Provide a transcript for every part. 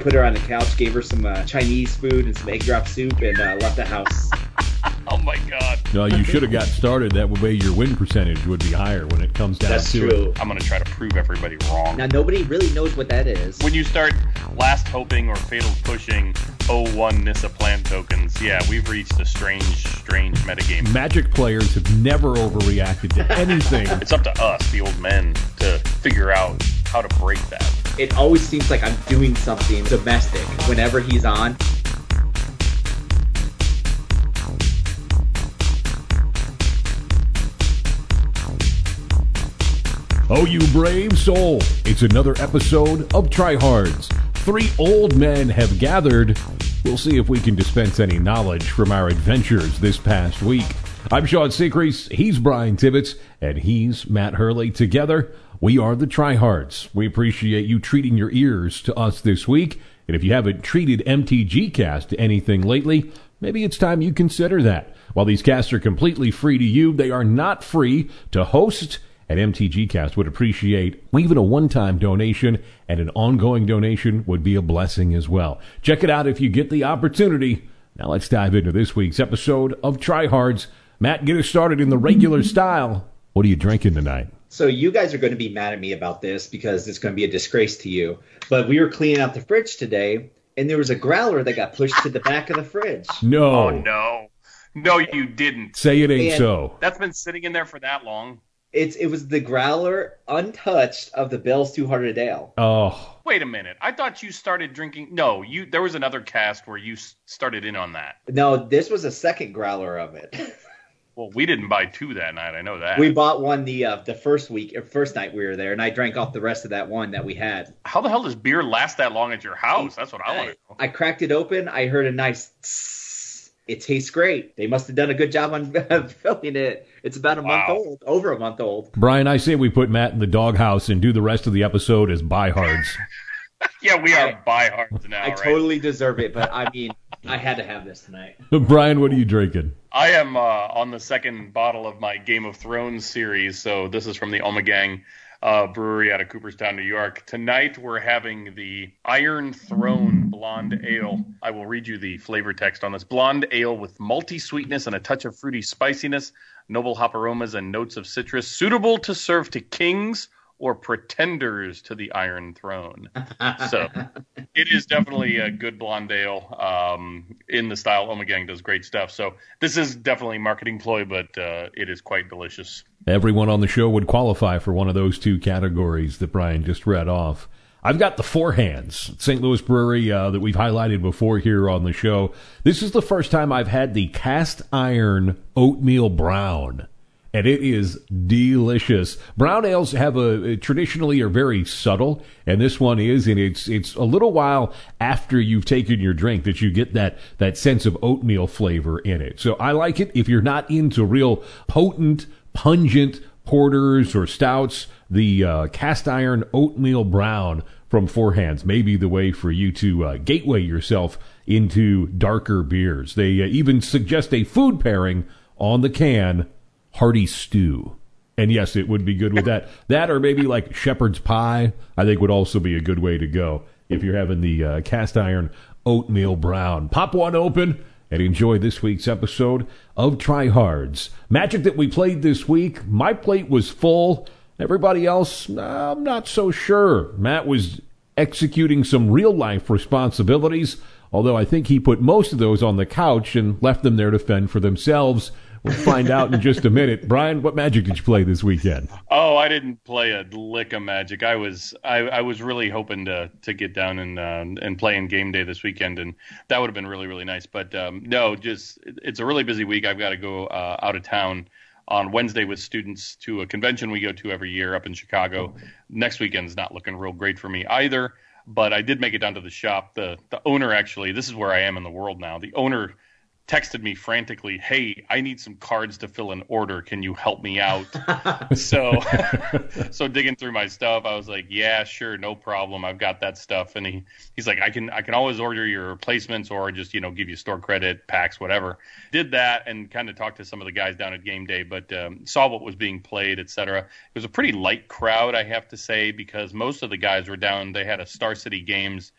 put her on the couch, gave her some Chinese food and some egg drop soup, and left the house. Oh, my God. No, you should have got started. That way your win percentage would be higher when it comes down That's to true. it. I'm going to try to prove everybody wrong. Now, nobody really knows what that is. When you start last hoping or fatal pushing 0-1 Nissa plant tokens, yeah, we've reached a strange metagame. Magic players have never overreacted to anything. It's up to us, the old men, to figure out how to break that. It always seems like I'm doing something domestic whenever he's on. Oh, you brave soul. It's another episode of Tryhards. 3 old men have gathered. We'll see if we can dispense any knowledge from our adventures this past week. I'm Sean Secrease, he's Brian Tibbetts, and he's Matt Hurley. Together, we are the Tryhards. We appreciate you treating your ears to us this week. And if you haven't treated MTG Cast to anything lately, maybe it's time you consider that. While these casts are completely free to you, they are not free to host. And MTG Cast would appreciate even a one-time donation, and an ongoing donation would be a blessing as well. Check it out if you get the opportunity. Now let's dive into this week's episode of Tryhards. Matt, get us started in the regular style. What are you drinking tonight? So you guys are going to be mad at me about this because it's going to be a disgrace to you. But we were cleaning out the fridge today, and there was a growler that got pushed to the back of the fridge. No. Oh, no. No, you didn't. Say it ain't And so. That's been sitting in there for that long. It was the growler untouched of the Bell's 200 Ale. Oh. Wait a minute. I thought you started drinking. No, there was another cast where you started in on that. No, this was a second growler of it. Well, we didn't buy 2 that night. I know that. We bought one the first night we were there, and I drank off the rest of that one that we had. How the hell does beer last that long at your house? That's what I want to know. I cracked it open. I heard a nice tss. It tastes great. They must have done a good job on filming it. It's about a month old, over a month old. Brian, I say we put Matt in the doghouse and do the rest of the episode as buyhards. Yeah, we are buyhards now, I right? totally deserve it, but I mean, I had to have this tonight. Brian, what are you drinking? I am on the second bottle of my Game of Thrones series, so this is from the Ommegang brewery out of Cooperstown, New York. Tonight we're having the Iron Throne Blonde Ale. I will read you the flavor text on this. Blonde ale with malty sweetness and a touch of fruity spiciness, noble hop aromas and notes of citrus, suitable to serve to kings or pretenders to the Iron Throne. So it is definitely a good blonde ale in the style. Ommegang does great stuff. So this is definitely a marketing ploy, but it is quite delicious. Everyone on the show would qualify for one of those 2 categories that Brian just read off. I've got the Four Hands, St. Louis brewery that we've highlighted before here on the show. This is the first time I've had the cast iron oatmeal brown, and it is delicious. Brown ales have traditionally are very subtle, and this one is, and it's a little while after you've taken your drink that you get that sense of oatmeal flavor in it. So I like it. If you're not into real potent, pungent porters or stouts, the cast iron oatmeal brown from Four Hands may be the way for you to gateway yourself into darker beers. They even suggest a food pairing on the can, hearty stew. And yes, it would be good with that. That or maybe like shepherd's pie, I think would also be a good way to go if you're having the cast iron oatmeal brown. Pop one open and enjoy this week's episode of Tryhards. Magic that we played this week, my plate was full. Everybody else, I'm not so sure. Matt was executing some real-life responsibilities, although I think he put most of those on the couch and left them there to fend for themselves. We'll find out in just a minute. Brian, what Magic did you play this weekend? Oh, I didn't play a lick of Magic. I was really hoping to get down and play in game day this weekend, and that would have been really, really nice. But no, just it's a really busy week. I've got to go out of town on Wednesday with students to a convention we go to every year up in Chicago. Next weekend's not looking real great for me either, but I did make it down to the shop. The owner, actually, this is where I am in the world now. The owner texted me frantically, "Hey, I need some cards to fill an order. Can you help me out?" So digging through my stuff, I was like, "Yeah, sure, no problem. I've got that stuff." And he's like, "I can always order your replacements or just, give you store credit, packs, whatever." Did that and kind of talked to some of the guys down at game day, but saw what was being played, etc. It was a pretty light crowd, I have to say, because most of the guys were down. They had a Star City Games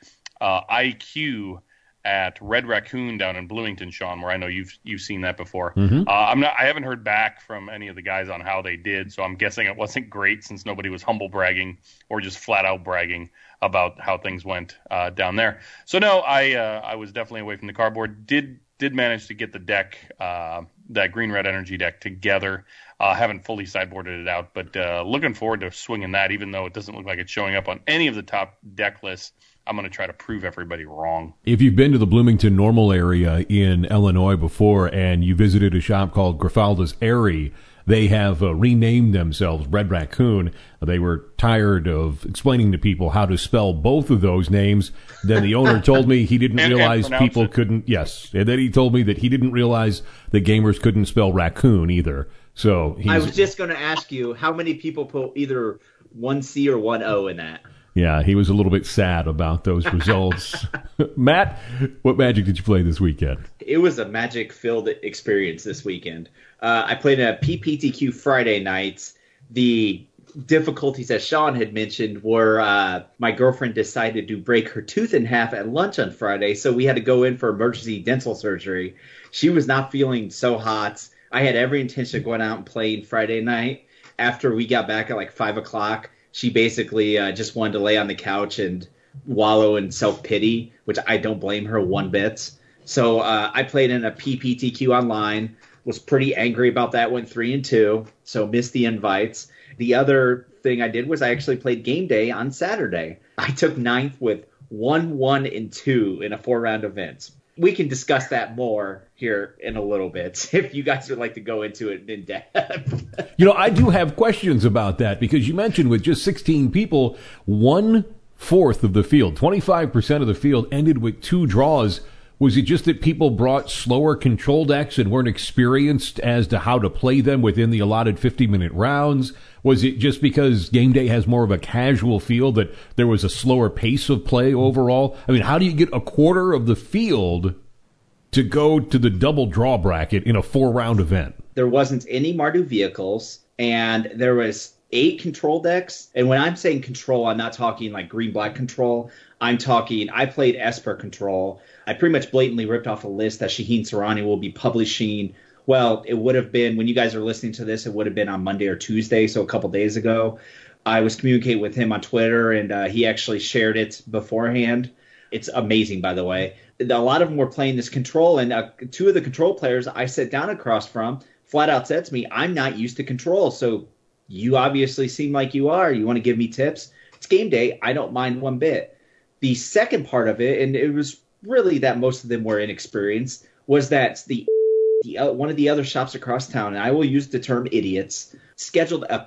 IQ at Red Raccoon down in Bloomington, Sean, where I know you've seen that before. Mm-hmm. I haven't heard back from any of the guys on how they did, so I'm guessing it wasn't great since nobody was humble bragging or just flat out bragging about how things went down there. So no, I was definitely away from the cardboard. Did manage to get the deck, that Green Red Energy deck together. Haven't fully sideboarded it out, but looking forward to swinging that, even though it doesn't look like it's showing up on any of the top deck lists. I'm going to try to prove everybody wrong. If you've been to the Bloomington Normal area in Illinois before and you visited a shop called Grafalda's Airy, they have renamed themselves Red Raccoon. They were tired of explaining to people how to spell both of those names. Then the owner told me he didn't realize people couldn't. Yes. And then he told me that he didn't realize that gamers couldn't spell raccoon either. So I was just going to ask you, how many people put either one C or one O in that? Yeah, he was a little bit sad about those results. Matt, what Magic did you play this weekend? It was a Magic-filled experience this weekend. I played a PPTQ Friday nights. The difficulties, as Sean had mentioned, were my girlfriend decided to break her tooth in half at lunch on Friday, so we had to go in for emergency dental surgery. She was not feeling so hot. I had every intention of going out and playing Friday night. After we got back at like 5 o'clock, she basically just wanted to lay on the couch and wallow in self-pity, which I don't blame her one bit. So I played in a PPTQ online, was pretty angry about that, went 3-2, so missed the invites. The other thing I did was I actually played game day on Saturday. I took 9th with 1-1-2 in a 4-round event. We can discuss that more here in a little bit if you guys would like to go into it in depth. You know, I do have questions about that because you mentioned with just 16 people, 1/4 of the field, 25% of the field ended with 2 draws. Was it just that people brought slower control decks and weren't experienced as to how to play them within the allotted 50-minute rounds? Was it just because game day has more of a casual feel that there was a slower pace of play overall? I mean, how do you get 1/4 of the field to go to the double draw bracket in a 4-round event? There wasn't any Mardu vehicles, and there was 8 control decks. And when I'm saying control, I'm not talking like green-black control. I'm talking, I played Esper control. I pretty much blatantly ripped off a list that Shaheen Sarani will be publishing. Well, it would have been, when you guys are listening to this, it would have been on Monday or Tuesday, so a couple days ago. I was communicating with him on Twitter, and he actually shared it beforehand. It's amazing, by the way. A lot of them were playing this control, and 2 of the control players I sat down across from flat out said to me, I'm not used to control, so you obviously seem like you are. You want to give me tips? It's game day. I don't mind one bit. The second part of it, and it was really that most of them were inexperienced, was that one of the other shops across town, and I will use the term idiots, scheduled a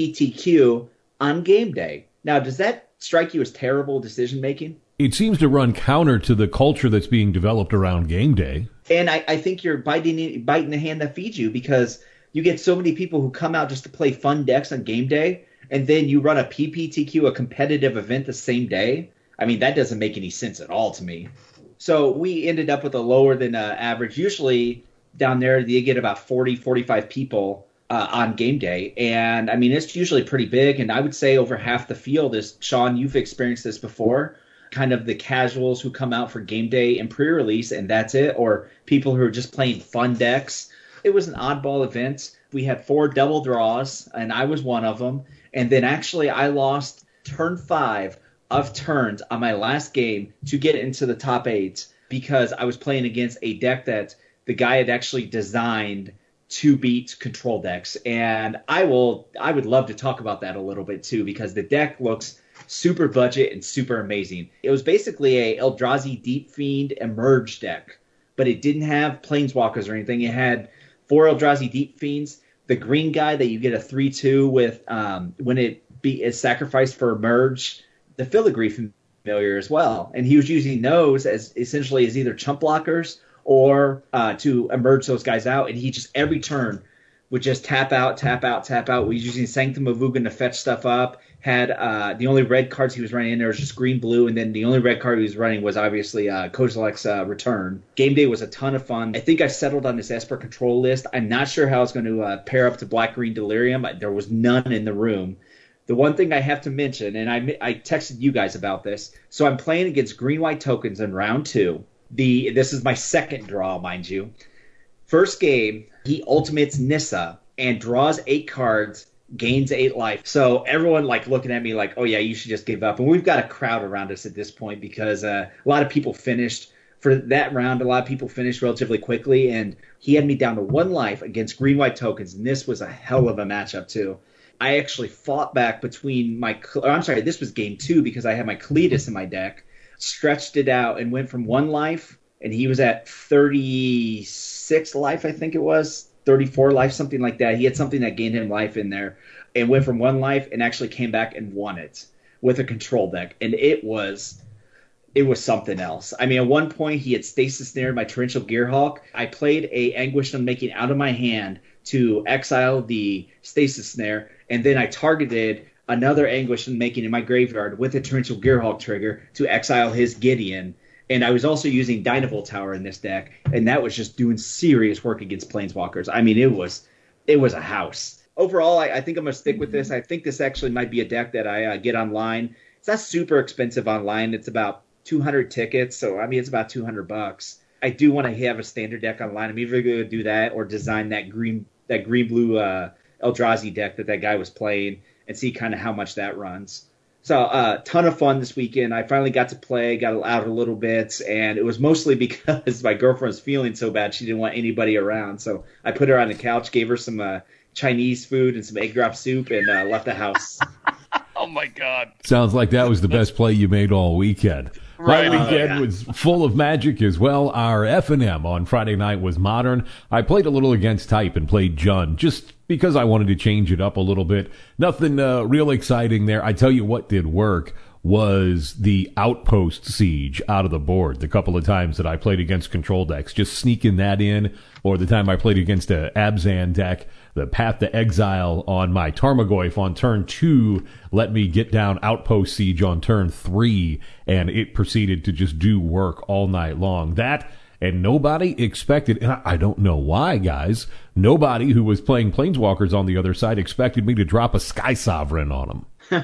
PPTQ on game day. Now, does that strike you as terrible decision-making? It seems to run counter to the culture that's being developed around game day. And I think you're biting the hand that feeds you, because you get so many people who come out just to play fun decks on game day, and then you run a PPTQ, a competitive event, the same day. I mean, that doesn't make any sense at all to me. So we ended up with a lower than average. Usually down there, they get about 40, 45 people on game day. And, I mean, it's usually pretty big. And I would say over half the field is, Sean, you've experienced this before, kind of the casuals who come out for game day and pre-release, and that's it, or people who are just playing fun decks. It was an oddball event. We had 4 double draws, and I was one of them. And then actually I lost turn 5 of turns on my last game to get into the top 8 because I was playing against a deck that the guy had actually designed to beat control decks. And I would love to talk about that a little bit too, because the deck looks super budget and super amazing. It was basically a Eldrazi Deep Fiend Emerge deck, but it didn't have Planeswalkers or anything. It had 4 Eldrazi Deep Fiends, the green guy that you get a 3/2 with when it is sacrificed for Emerge, the Filigree familiar as well. And he was using those as essentially as either chump blockers or to emerge those guys out. And he just every turn would just tap out, tap out, tap out. We was using Sanctum of Ugin to fetch stuff up. Had the only red cards he was running in there was just green, blue, and then the only red card he was running was obviously Kozilek's Return. Game day was a ton of fun. I think I settled on this Esper control list. I'm not sure how I was going to pair up to Black Green Delirium. There was none in the room. The one thing I have to mention, and I texted you guys about this, so I'm playing against green-white tokens in round 2. This is my second draw, mind you. First game, he ultimates Nissa and draws 8 cards, gains 8 life. So everyone looking at me like, oh yeah, you should just give up. And we've got a crowd around us at this point because a lot of people finished for that round. A lot of people finished relatively quickly, and he had me down to 1 life against green-white tokens, and this was a hell of a matchup too. I actually fought back between this was game 2 because I had my Cletus in my deck, stretched it out and went from 1 life, and he was at 36 life, I think it was, 34 life, something like that. He had something that gained him life in there, and went from 1 life and actually came back and won it with a control deck, and it was something else. I mean, at one point he had stasis snared my Torrential Gearhulk. I played a Anguished Unmaking out of my hand to exile the stasis snare, and then I targeted another Anguished Unmaking in my graveyard with a Torrential Gearhulk trigger to exile his Gideon. And I was also using Dynavolt Tower in this deck, and that was just doing serious work against Planeswalkers. I mean, it was a house. Overall, I think I'm going to stick with this. I think this actually might be a deck that I get online. It's not super expensive online. It's about 200 tickets, so I mean, it's about $200. I do want to have a standard deck online. I'm either going to do that or design that green blue Eldrazi deck that guy was playing and see kind of how much that runs. So ton of fun this weekend. I finally got to play, got out a little bit, and it was mostly because my girlfriend was feeling so bad she didn't want anybody around. So I put her on the couch, gave her some Chinese food and some egg drop soup, and left the house. Oh my God! Sounds like that was the best play you made all weekend. Right. My weekend was full of magic as well. Our F&M on Friday night was Modern. I played a little against type and played Jund just because I wanted to change it up a little bit. Nothing real exciting there. I tell you what did work was the Outpost Siege out of the board. The couple of times that I played against control decks, just sneaking that in, or the time I played against a Abzan deck, the Path to Exile on my Tarmogoyf on turn 2 let me get down Outpost Siege on turn 3, and it proceeded to just do work all night long. That, and nobody expected, and I don't know why, guys, nobody who was playing Planeswalkers on the other side expected me to drop a Sky Sovereign on them.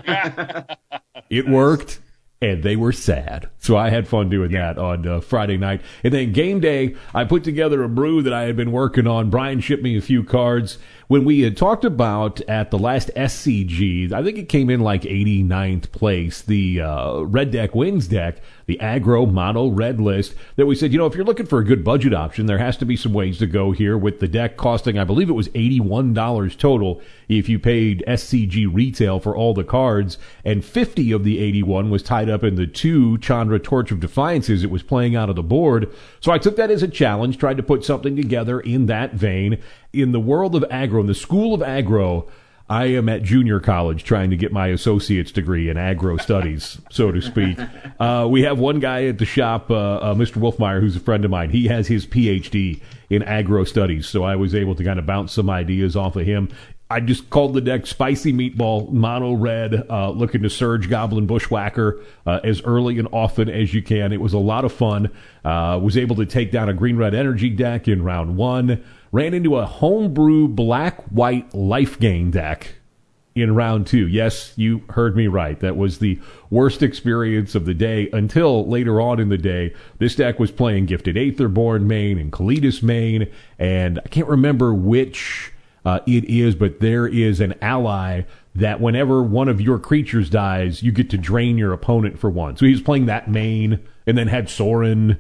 It worked, and they were sad. So I had fun doing that on Friday night. And then game day, I put together a brew that I had been working on. Brian shipped me a few cards. When we had talked about at the last SCG, I think it came in like 89th place, the Red Deck Wins deck, the aggro mono red list, that we said, if you're looking for a good budget option, there has to be some ways to go here, with the deck costing, I believe it was $81 total if you paid SCG retail for all the cards, and 50 of the 81 was tied up in the 2 Chandra Torch of Defiances it was playing out of the board. So I took that as a challenge, tried to put something together in that vein. In the world of aggro, in the school of aggro, I am at junior college trying to get my associate's degree in aggro studies, so to speak. We have one guy at the shop, Mr. Wolfmeyer, who's a friend of mine. He has his PhD in aggro studies, so I was able to kind of bounce some ideas off of him. I just called the deck Spicy Meatball, mono red, looking to surge Goblin Bushwhacker as early and often as you can. It was a lot of fun. Was able to take down a green-red energy deck in round 1. Ran into a homebrew black-white life gain deck in round 2. Yes, you heard me right. That was the worst experience of the day until later on in the day. This deck was playing Gifted Aetherborn main and Kalitas main, and I can't remember which it is, but there is an ally that whenever one of your creatures dies, you get to drain your opponent for 1. So he was playing that main, and then had Sorin,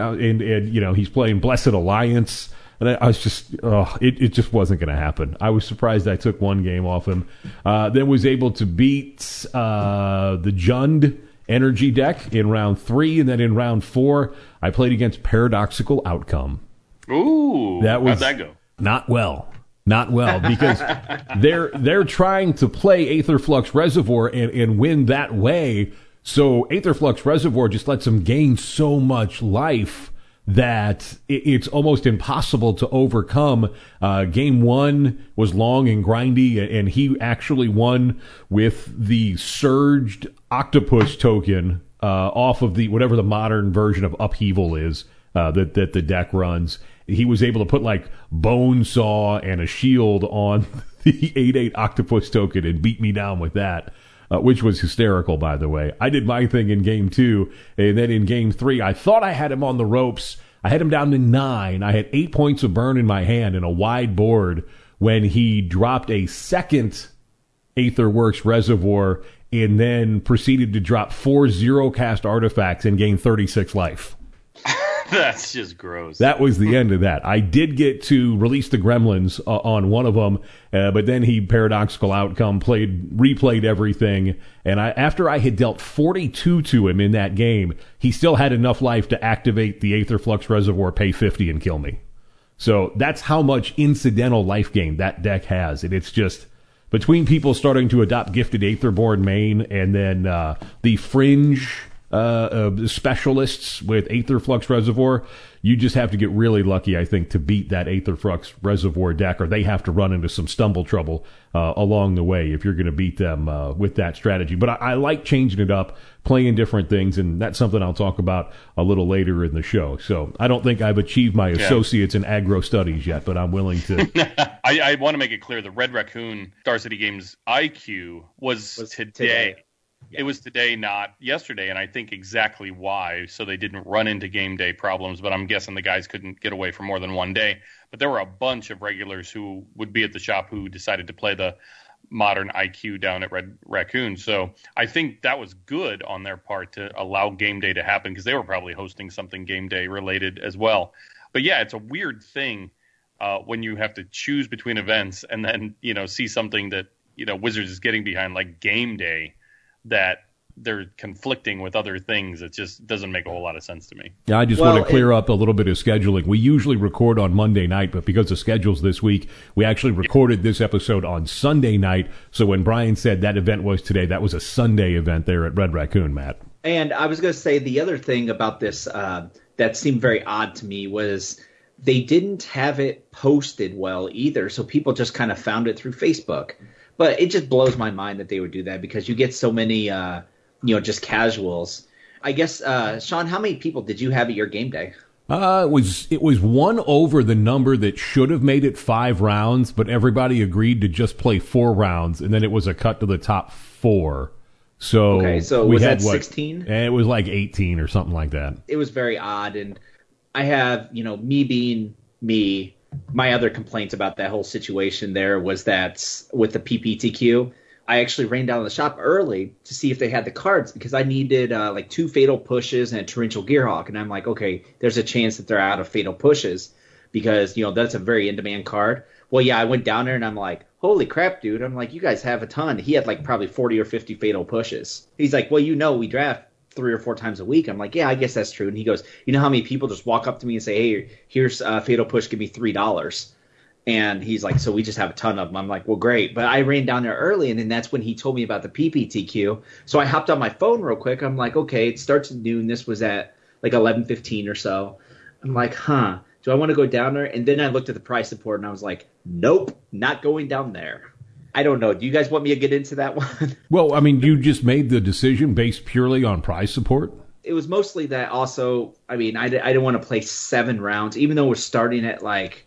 and he's playing Blessed Alliance. And I was just, it just wasn't going to happen. I was surprised I took 1 game off him. Then was able to beat the Jund energy deck in round 3, and then in round 4, I played against Paradoxical Outcome. Ooh, how'd that go? Not well, because they're trying to play Aetherflux Reservoir and win that way. So Aetherflux Reservoir just lets them gain so much life that it's almost impossible to overcome. Game 1 was long and grindy, and he actually won with the surged Octopus token off of the whatever the modern version of Upheaval is that the deck runs. He was able to put like Bone Saw and a shield on the 8/8 octopus token and beat me down with that, which was hysterical, by the way. I did my thing in game 2, and then in game 3, I thought I had him on the ropes. I had him down to 9. I had 8 points of burn in my hand and a wide board when he dropped a second Aetherworks Reservoir and then proceeded to drop 4 zero-cast artifacts and gain 36 life. That's just gross. That was the end of that. I did get to release the gremlins on one of them, but then he, paradoxical outcome, replayed everything. And after I had dealt 42 to him in that game, he still had enough life to activate the Aetherflux Reservoir, pay 50, and kill me. So that's how much incidental life gain that deck has. And it's just, between people starting to adopt Gifted Aetherborn main and then the fringe specialists with Aetherflux Reservoir, you just have to get really lucky, I think, to beat that Aetherflux Reservoir deck, or they have to run into some stumble trouble along the way if you're going to beat them with that strategy. But I like changing it up, playing different things, and that's something I'll talk about a little later in the show. So I don't think I've achieved my associates in aggro studies yet, but I'm willing to. I want to make it clear, the Red Raccoon Star City Games IQ was today. Yeah. It was today, not yesterday, and I think exactly why. So they didn't run into game day problems, but I'm guessing the guys couldn't get away for more than one day. But there were a bunch of regulars who would be at the shop who decided to play the modern IQ down at Red Raccoon. So I think that was good on their part to allow game day to happen, because they were probably hosting something game day related as well. But yeah, it's a weird thing when you have to choose between events and then, see something that, Wizards is getting behind, like game day, that they're conflicting with other things. It just doesn't make a whole lot of sense to me. Yeah, I just want to clear up a little bit of scheduling. We usually record on Monday night, but because of schedules this week, we actually recorded this episode on Sunday night. So when Brian said that event was today, that was a Sunday event there at Red Raccoon, Matt. And I was going to say the other thing about this that seemed very odd to me was they didn't have it posted well either. So people just kind of found it through Facebook. But it just blows my mind that they would do that, because you get so many, just casuals. I guess, Sean, how many people did you have at your game day? It was one over the number that should have made it 5 rounds, but everybody agreed to just play 4 rounds, and then it was a cut to the top 4. So was that 16? It was like 18 or something like that. It was very odd, and I have, me being me. My other complaints about that whole situation there was that with the PPTQ, I actually ran down to the shop early to see if they had the cards, because I needed 2 Fatal Pushes and a Torrential Gearhawk. And I'm like, okay, there's a chance that they're out of Fatal Pushes, because, that's a very in-demand card. Well, yeah, I went down there and I'm like, holy crap, dude. I'm like, you guys have a ton. He had probably 40 or 50 Fatal Pushes. He's like, well, we draft 3 or 4 times a week. I'm like, yeah, I guess that's true. And he goes, you know how many people just walk up to me and say, hey, here's Fatal Push, give me $3. And he's like, so we just have a ton of them. I'm like, well, great. But I ran down there early, and then that's when he told me about the PPTQ. So I hopped on my phone real quick. I'm like, okay, it starts at noon. This was at 11:15 or so. I'm like, do I want to go down there? And then I looked at the price support, and I was like, nope, not going down there. I don't know. Do you guys want me to get into that one? Well, I mean, you just made the decision based purely on prize support? It was mostly that. Also, I mean, I didn't want to play 7 rounds, even though we're starting at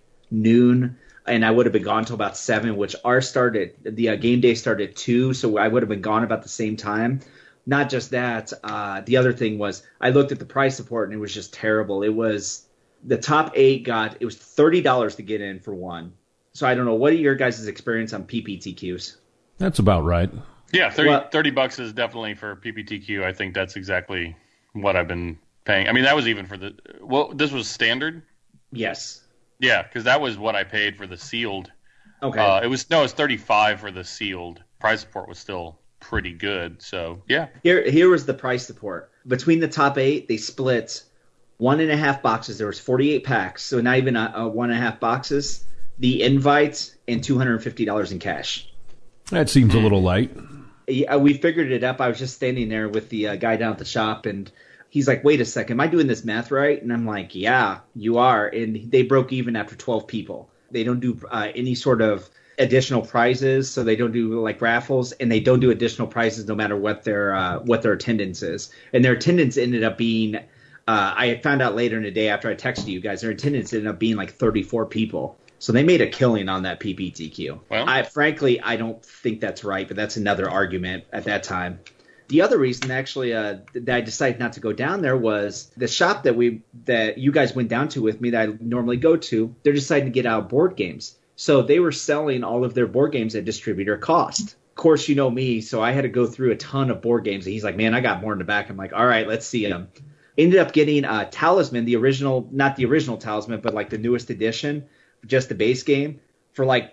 noon, and I would have been gone till about 7, which the game day started at 2, so I would have been gone about the same time. Not just that, the other thing was I looked at the price support, and it was just terrible. It was the top 8 it was $30 to get in for one. So I don't know. What are your guys' experience on PPTQs? That's about right. Yeah, $30 is definitely for PPTQ. I think that's exactly what I've been paying. I mean, that was even for this was standard? Yes. Yeah, because that was what I paid for the sealed. Okay. It was $35 for the sealed. Price support was still pretty good. So yeah. Here was the price support. Between the top 8, they split 1.5 boxes. There was 48 packs, so not even 1.5 boxes. The invites and $250 in cash. That seems a little light. Yeah, we figured it up. I was just standing there with the guy down at the shop, and he's like, wait a second, am I doing this math right? And I'm like, yeah, you are. And they broke even after 12 people. They don't do any sort of additional prizes, so they don't do raffles, and they don't do additional prizes no matter what their attendance is. And their attendance ended up being, I found out later in the day after I texted you guys, their attendance ended up being 34 people. So they made a killing on that PPTQ. Well, Frankly, I don't think that's right, but that's another argument at that time. The other reason, actually, that I decided not to go down there was the shop that you guys went down to with me that I normally go to. They're deciding to get out of board games. So they were selling all of their board games at distributor cost. Of course, you know me, so I had to go through a ton of board games. And he's like, man, I got more in the back. I'm like, all right, let's see them. Ended up getting Talisman, the original, not the original Talisman, but like the newest edition, just the base game, for like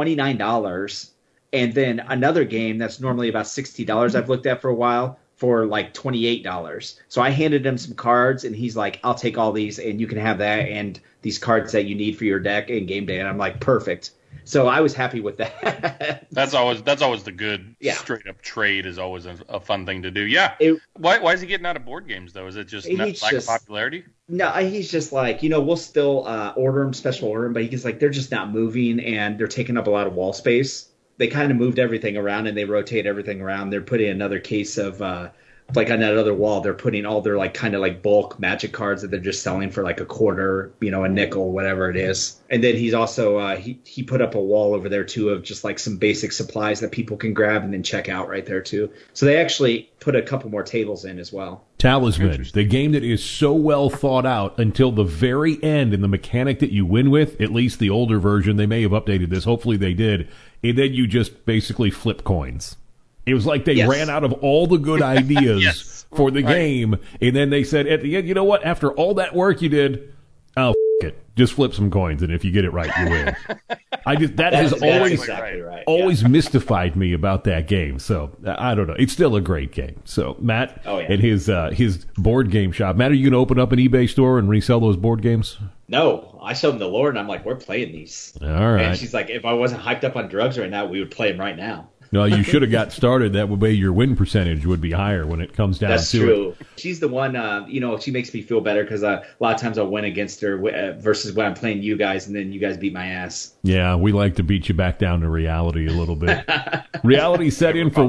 $29. And then another game that's normally about $60 I've looked at for a while for like $28. So I handed him some cards, and he's like, I'll take all these, and you can have that and these cards that you need for your deck in game day. And I'm like, perfect. So I was happy with that. That's always the good straight up trade is always a fun thing to do. Yeah. Why is he getting out of board games though? Is it just lack of popularity? No, he's just like, we'll still special order him, but he's like, they're just not moving and they're taking up a lot of wall space. They kind of moved everything around and they rotate everything around. They're putting another case of like on that other wall, they're putting all their like kind of like bulk Magic cards that they're just selling for like a quarter, a nickel, whatever it is. And then he's also he put up a wall over there too of just like some basic supplies that people can grab and then check out right there too. So they actually put a couple more tables in as well. Talisman, the game that is so well thought out until the very end, and the mechanic that you win with, at least the older version, they may have updated this, hopefully they did, and then you just basically flip coins. It was like they ran out of all the good ideas for the game, and then they said at the end, you know what, after all that work you did, it. Just flip some coins, and if you get it right, you win. That has always mystified me about that game. So I don't know. It's still a great game. So Matt and his board game shop. Matt, are you going to open up an eBay store and resell those board games? No, I showed him the lore, and I'm like, we're playing these. All right. And she's like, if I wasn't hyped up on drugs right now, we would play them right now. No, you should have got started. That way your win percentage would be higher when it comes down to it. That's true. She's the one, she makes me feel better because a lot of times I'll win against her versus when I'm playing you guys, and then you guys beat my ass. Yeah, we like to beat you back down to reality a little bit. Reality set in for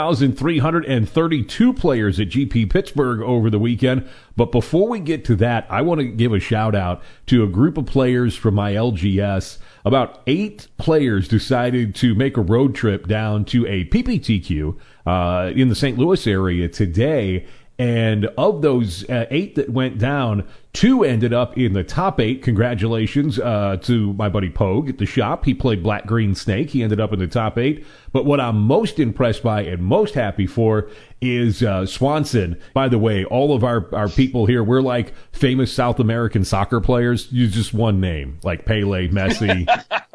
1,332 players at GP Pittsburgh over the weekend. But before we get to that, I want to give a shout-out to a group of players from my LGS. About 8 players decided to make a road trip down to a PPTQ in the St. Louis area today. And of those 8 that went down, 2 ended up in the top 8. Congratulations to my buddy Pogue at the shop. He played Black Green Snake. He ended up in the top 8. But what I'm most impressed by and most happy for is Swanson. By the way, all of our people here, we're like famous South American soccer players. Use just one name, like Pele, Messi.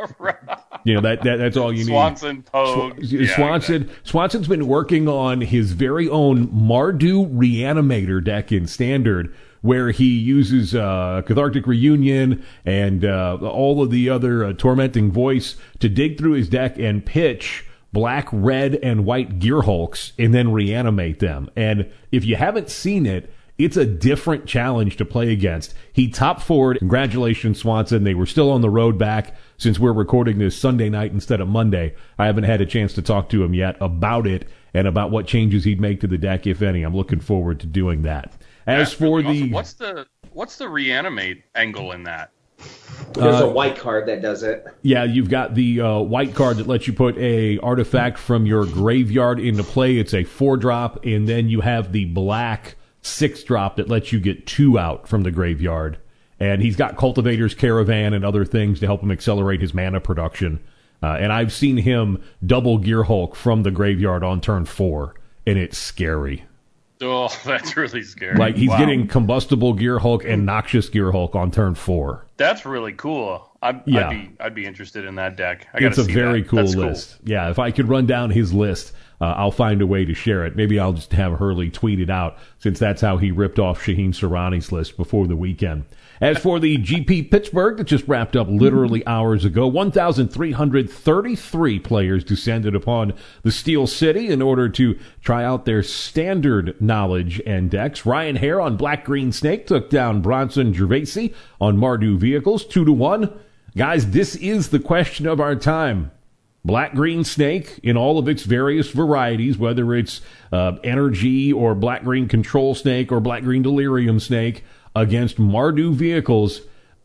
That's all you need. Swanson, Pogue. Swanson's been working on his very own Mardu Reanimator deck in Standard, where he uses Cathartic Reunion and all of the other Tormenting Voice to dig through his deck and pitch black, red, and white Gearhulks and then reanimate them. And if you haven't seen it, it's a different challenge to play against. He top forward. Congratulations, Swanson. They were still on the road back since we're recording this Sunday night instead of Monday. I haven't had a chance to talk to him yet about it and about what changes he'd make to the deck, if any. I'm looking forward to doing that. As for the... What's the reanimate angle in that? There's a white card that does it. Yeah, you've got the white card that lets you put a artifact from your graveyard into play. It's a 4-drop, and then you have the black 6-drop that lets you get 2 out from the graveyard. And he's got Cultivator's Caravan and other things to help him accelerate his mana production. And I've seen him double Gearhulk from the graveyard on turn 4, and it's scary. Oh, that's really scary. Like, he's getting Combustible Gearhulk and Noxious Gearhulk on turn 4. That's really cool. I'd be interested in that deck. It's a very cool list. Cool. Yeah, if I could run down his list, I'll find a way to share it. Maybe I'll just have Hurley tweet it out, since that's how he ripped off Shaheen Sarani's list before the weekend. As for the GP Pittsburgh that just wrapped up literally hours ago, 1,333 players descended upon the Steel City in order to try out their standard knowledge and decks. Ryan Hare on Black Green Snake took down Bronson Gervasi on Mardu Vehicles 2-1. Guys, this is the question of our time. Black Green Snake in all of its various varieties, whether it's Energy or Black Green Control Snake or Black Green Delirium Snake, against Mardu Vehicles.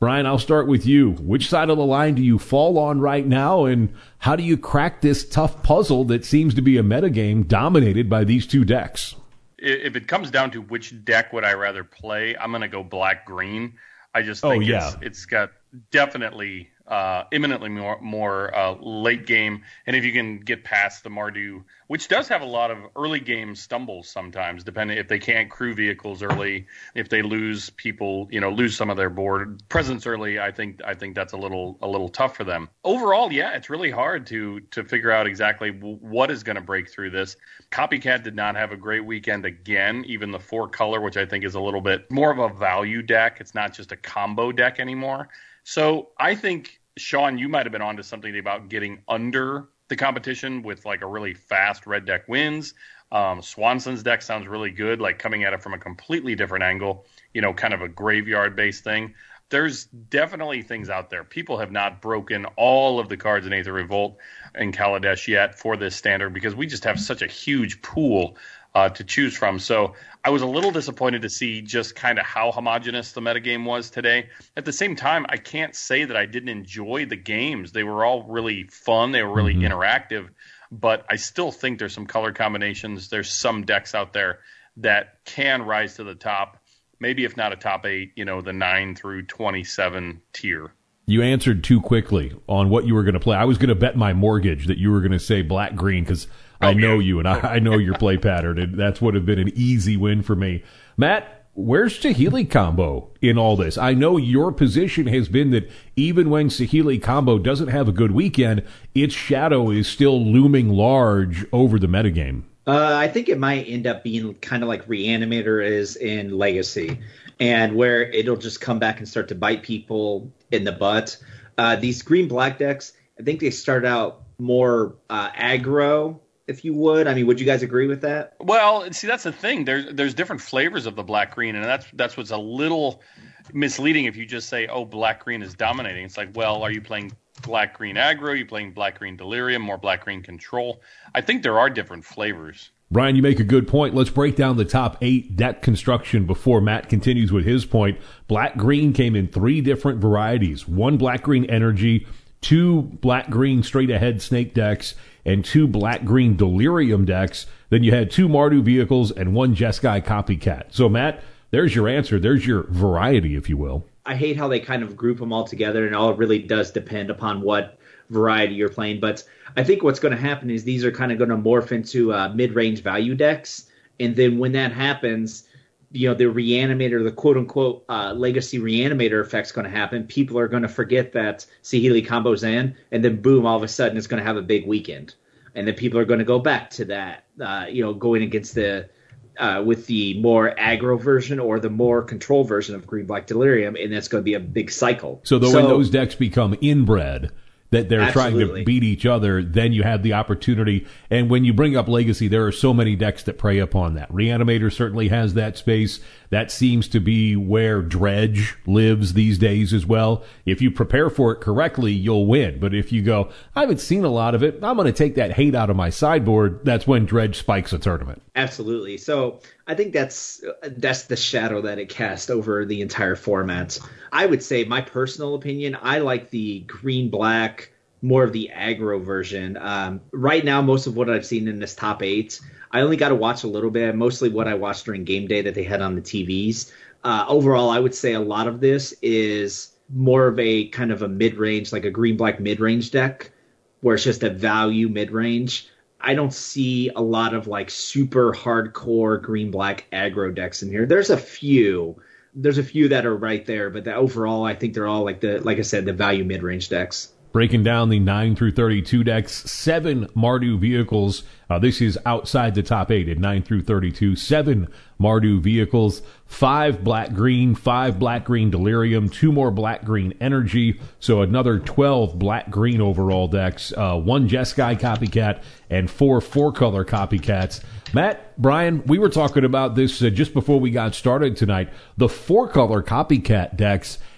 Brian, I'll start with you. Which side of the line do you fall on right now, and how do you crack this tough puzzle that seems to be a metagame dominated by these two decks? If it comes down to which deck would I rather play, I'm going to go black-green. I just think it's got definitely imminently more late game, and if you can get past the Mardu, which does have a lot of early game stumbles sometimes, depending if they can't crew vehicles early, if they lose people, lose some of their board presence early. I think that's a little tough for them. Overall, yeah, it's really hard to figure out exactly what is going to break through this. Copycat did not have a great weekend again, even the 4-color, which I think is a little bit more of a value deck. It's not just a combo deck anymore. So I think, Sean, you might have been onto something about getting under the competition with like a really fast red deck wins. Swanson's deck sounds really good, like coming at it from a completely different angle, kind of a graveyard-based thing. There's definitely things out there. People have not broken all of the cards in Aether Revolt and Kaladesh yet for this standard because we just have such a huge pool to choose from. So I was a little disappointed to see just kind of how homogenous the metagame was today. At the same time, I can't say that I didn't enjoy the games. They were all really fun. They were really interactive. But I still think there's some color combinations. There's some decks out there that can rise to the top. Maybe if not a top 8, the 9 through 27 tier. You answered too quickly on what you were going to play. I was going to bet my mortgage that you were going to say black-green because I know you and I know your play pattern, and that's would have been an easy win for me. Matt, where's Saheeli Combo in all this? I know your position has been that even when Saheeli Combo doesn't have a good weekend, its shadow is still looming large over the metagame. I think it might end up being kind of like Reanimator is in Legacy, and where it'll just come back and start to bite people in the butt. These green-black decks, I think they start out more aggro, if you would. I mean, would you guys agree with that? Well, see, that's the thing. There's different flavors of the black-green, and that's what's a little misleading if you just say, oh, black-green is dominating. It's like, well, are you playing black-green aggro? Are you playing black-green delirium? More black-green control? I think there are different flavors. Brian, you make a good point. Let's break down the top 8 deck construction before Matt continues with his point. Black-green came in 3 different varieties. 1 black-green energy, 2 black-green straight-ahead snake decks, and 2 black-green delirium decks. Then you had 2 Mardu vehicles and 1 Jeskai copycat. So, Matt, there's your answer. There's your variety, if you will. I hate how they kind of group them all together, and all it really does depend upon what variety you're playing. But I think what's going to happen is these are kind of going to morph into mid-range value decks. And then when that happens, the Reanimator, the quote-unquote Legacy Reanimator effect's going to happen. People are going to forget that Saheeli Combo's in, and then boom, all of a sudden it's going to have a big weekend. And then people are going to go back to that, going against the with the more aggro version or the more control version of Green-Black Delirium, and that's going to be a big cycle. So when those decks become inbred, that they're Absolutely. trying to beat each other, then you have the opportunity. And when you bring up Legacy, there are so many decks that prey upon that. Reanimator certainly has that space. That seems to be where Dredge lives these days as well. If you prepare for it correctly, you'll win. But if you go, I haven't seen a lot of it, I'm going to take that hate out of my sideboard, that's when Dredge spikes a tournament. Absolutely. So I think that's the shadow that it cast over the entire format. I would say, my personal opinion, I like the green-black, more of the aggro version. Right now, most of what I've seen in this top 8, I only got to watch a little bit, mostly what I watched during game day that they had on the TVs. Overall, I would say a lot of this is more of a kind of a mid-range, like a green-black mid-range deck, where it's just a value mid-range. I don't see a lot of like super hardcore green-black aggro decks in here. There's a few that are right there, but overall, I think they're all like I said, the value mid-range decks. Breaking down the 9 through 32 decks, 7 Mardu vehicles. This is outside the top 8 at 9 through 32. 7 Mardu vehicles, 5 black-green, 5 black-green delirium, 2 more black-green energy. So another 12 black-green overall decks, 1 Jeskai copycat, and 4 4-color copycats. Matt, Brian, we were talking about this just before we got started tonight. The 4-color copycat decks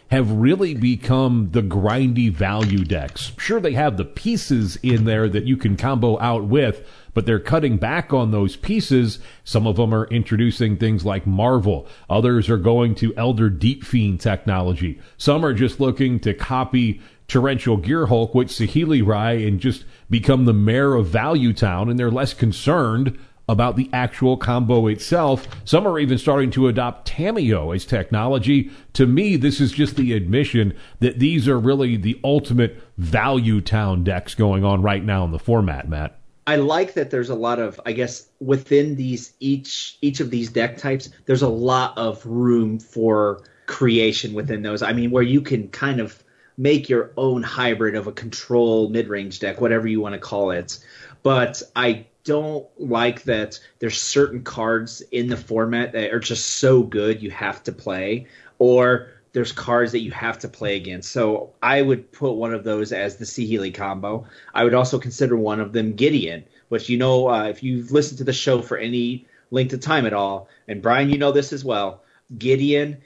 have really become the grindy value decks. Sure, they have the pieces in there that you can combo out with, but they're cutting back on those pieces. Some of them are introducing things like Marvel. Others are going to Elder Deep Fiend technology. Some are just looking to copy Torrential Gearhulk with Saheeli Rai and just become the mayor of Value Town, and they're less concerned about the actual combo itself. Some are even starting to adopt Tamiyo as technology. To me, this is just the admission that these are really the ultimate Value Town decks going on right now in the format, Matt. I like that there's a lot of, I guess, within these each of these deck types, there's a lot of room for creation within those. I mean, where you can kind of make your own hybrid of a control mid-range deck, whatever you want to call it. But I don't like that there's certain cards in the format that are just so good you have to play, or there's cards that you have to play against. So I would put one of those as the Saheeli combo. I would also consider one of them Gideon, which, if you've listened to the show for any length of time at all, and Brian, you know this as well, Gideon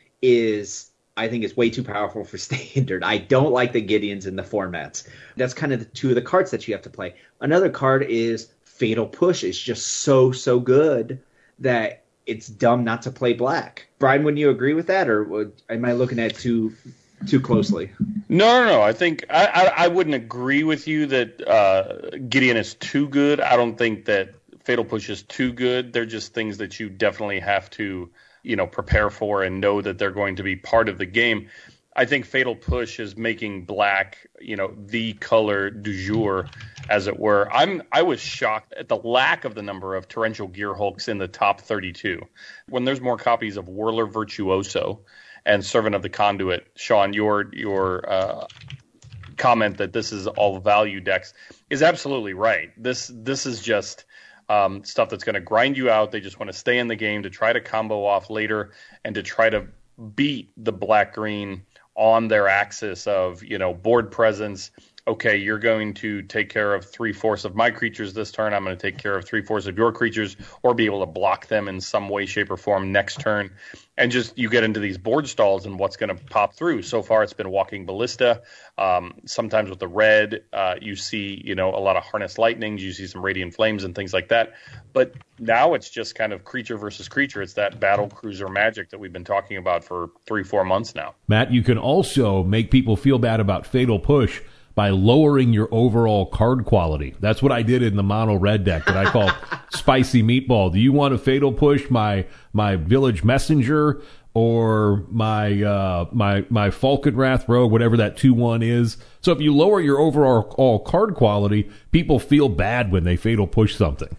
I think it's way too powerful for Standard. I don't like the Gideons in the formats. That's kind of the two of the cards that you have to play. Another card is Fatal Push. It's just so good that it's dumb not to play black. Brian, wouldn't you agree with that, or am I looking at it too closely? No. I think I wouldn't agree with you that Gideon is too good. I don't think that Fatal Push is too good. They're just things that you definitely have to, prepare for and know that they're going to be part of the game. I think Fatal Push is making black, the color du jour, as it were. I was shocked at the lack of the number of Torrential Gearhulks in the top 32. When there's more copies of Whirler Virtuoso and Servant of the Conduit, Sean, your comment that this is all value decks is absolutely right. This is just stuff that's going to grind you out. They just want to stay in the game to try to combo off later and to try to beat the black-green on their axis of, board presence. Okay, you're going to take care of 3/4 of my creatures this turn. I'm going to take care of 3/4 of your creatures, or be able to block them in some way, shape, or form next turn. And just you get into these board stalls and what's going to pop through. So far, it's been Walking Ballista. Sometimes with the red, you see, a lot of Harness Lightnings. You see some Radiant Flames and things like that. But now it's just kind of creature versus creature. It's that battle cruiser magic that we've been talking about for 3-4 months now. Matt, you can also make people feel bad about Fatal Push by lowering your overall card quality. That's what I did in the mono red deck that I call Spicy Meatball. Do you want to Fatal Push my Village Messenger or my Falkenrath Rogue, whatever that 2/1 is? So if you lower your overall card quality, people feel bad when they Fatal Push something.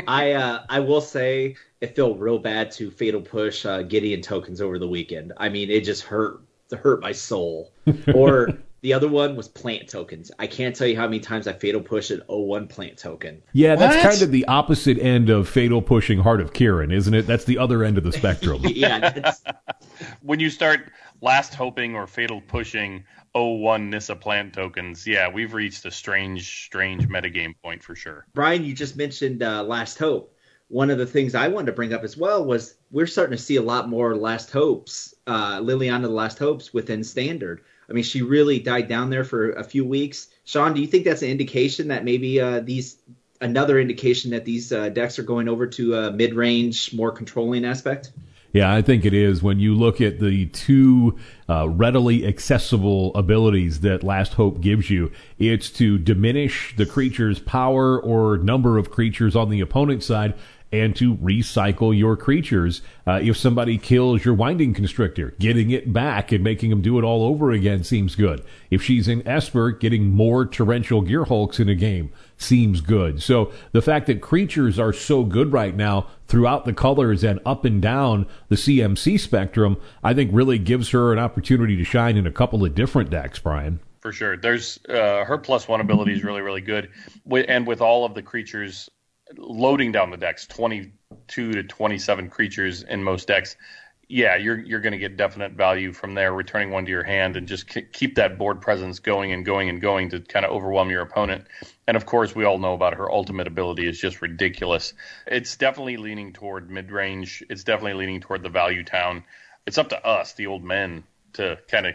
I will say it felt real bad to Fatal Push Gideon tokens over the weekend. I mean, it just hurt my soul. Or the other one was plant tokens. I can't tell you how many times I Fatal Push an 0/1 plant token. Yeah, that's kind of the opposite end of Fatal Pushing Heart of Kirin, isn't it? That's the other end of the spectrum. Yeah. When you start Last Hoping or Fatal Pushing 0/1 Nissa plant tokens, yeah, we've reached a strange metagame point for sure. Brian, you just mentioned Last Hope. One of the things I wanted to bring up as well was we're starting to see a lot more Last Hopes, Liliana the Last Hopes within Standard. I mean, she really died down there for a few weeks. Sean, do you think that's an indication that maybe another indication that these decks are going over to a mid-range, more controlling aspect? Yeah, I think it is. When you look at the two readily accessible abilities that Last Hope gives you, it's to diminish the creature's power or number of creatures on the opponent's side, and to recycle your creatures. If somebody kills your Winding Constrictor, getting it back and making them do it all over again seems good. If she's in Esper, getting more Torrential Gearhulks in a game seems good. So the fact that creatures are so good right now throughout the colors and up and down the CMC spectrum, I think really gives her an opportunity to shine in a couple of different decks, Brian. For sure. There's her +1 ability is really, really good. And with all of the creatures loading down the decks, 22 to 27 creatures in most decks, yeah, you're going to get definite value from there, returning one to your hand and just keep that board presence going and going and going to kind of overwhelm your opponent. And of course, we all know about her ultimate ability is just ridiculous. It's definitely leaning toward mid-range. It's definitely leaning toward the value town. It's up to us, the old men, to kind of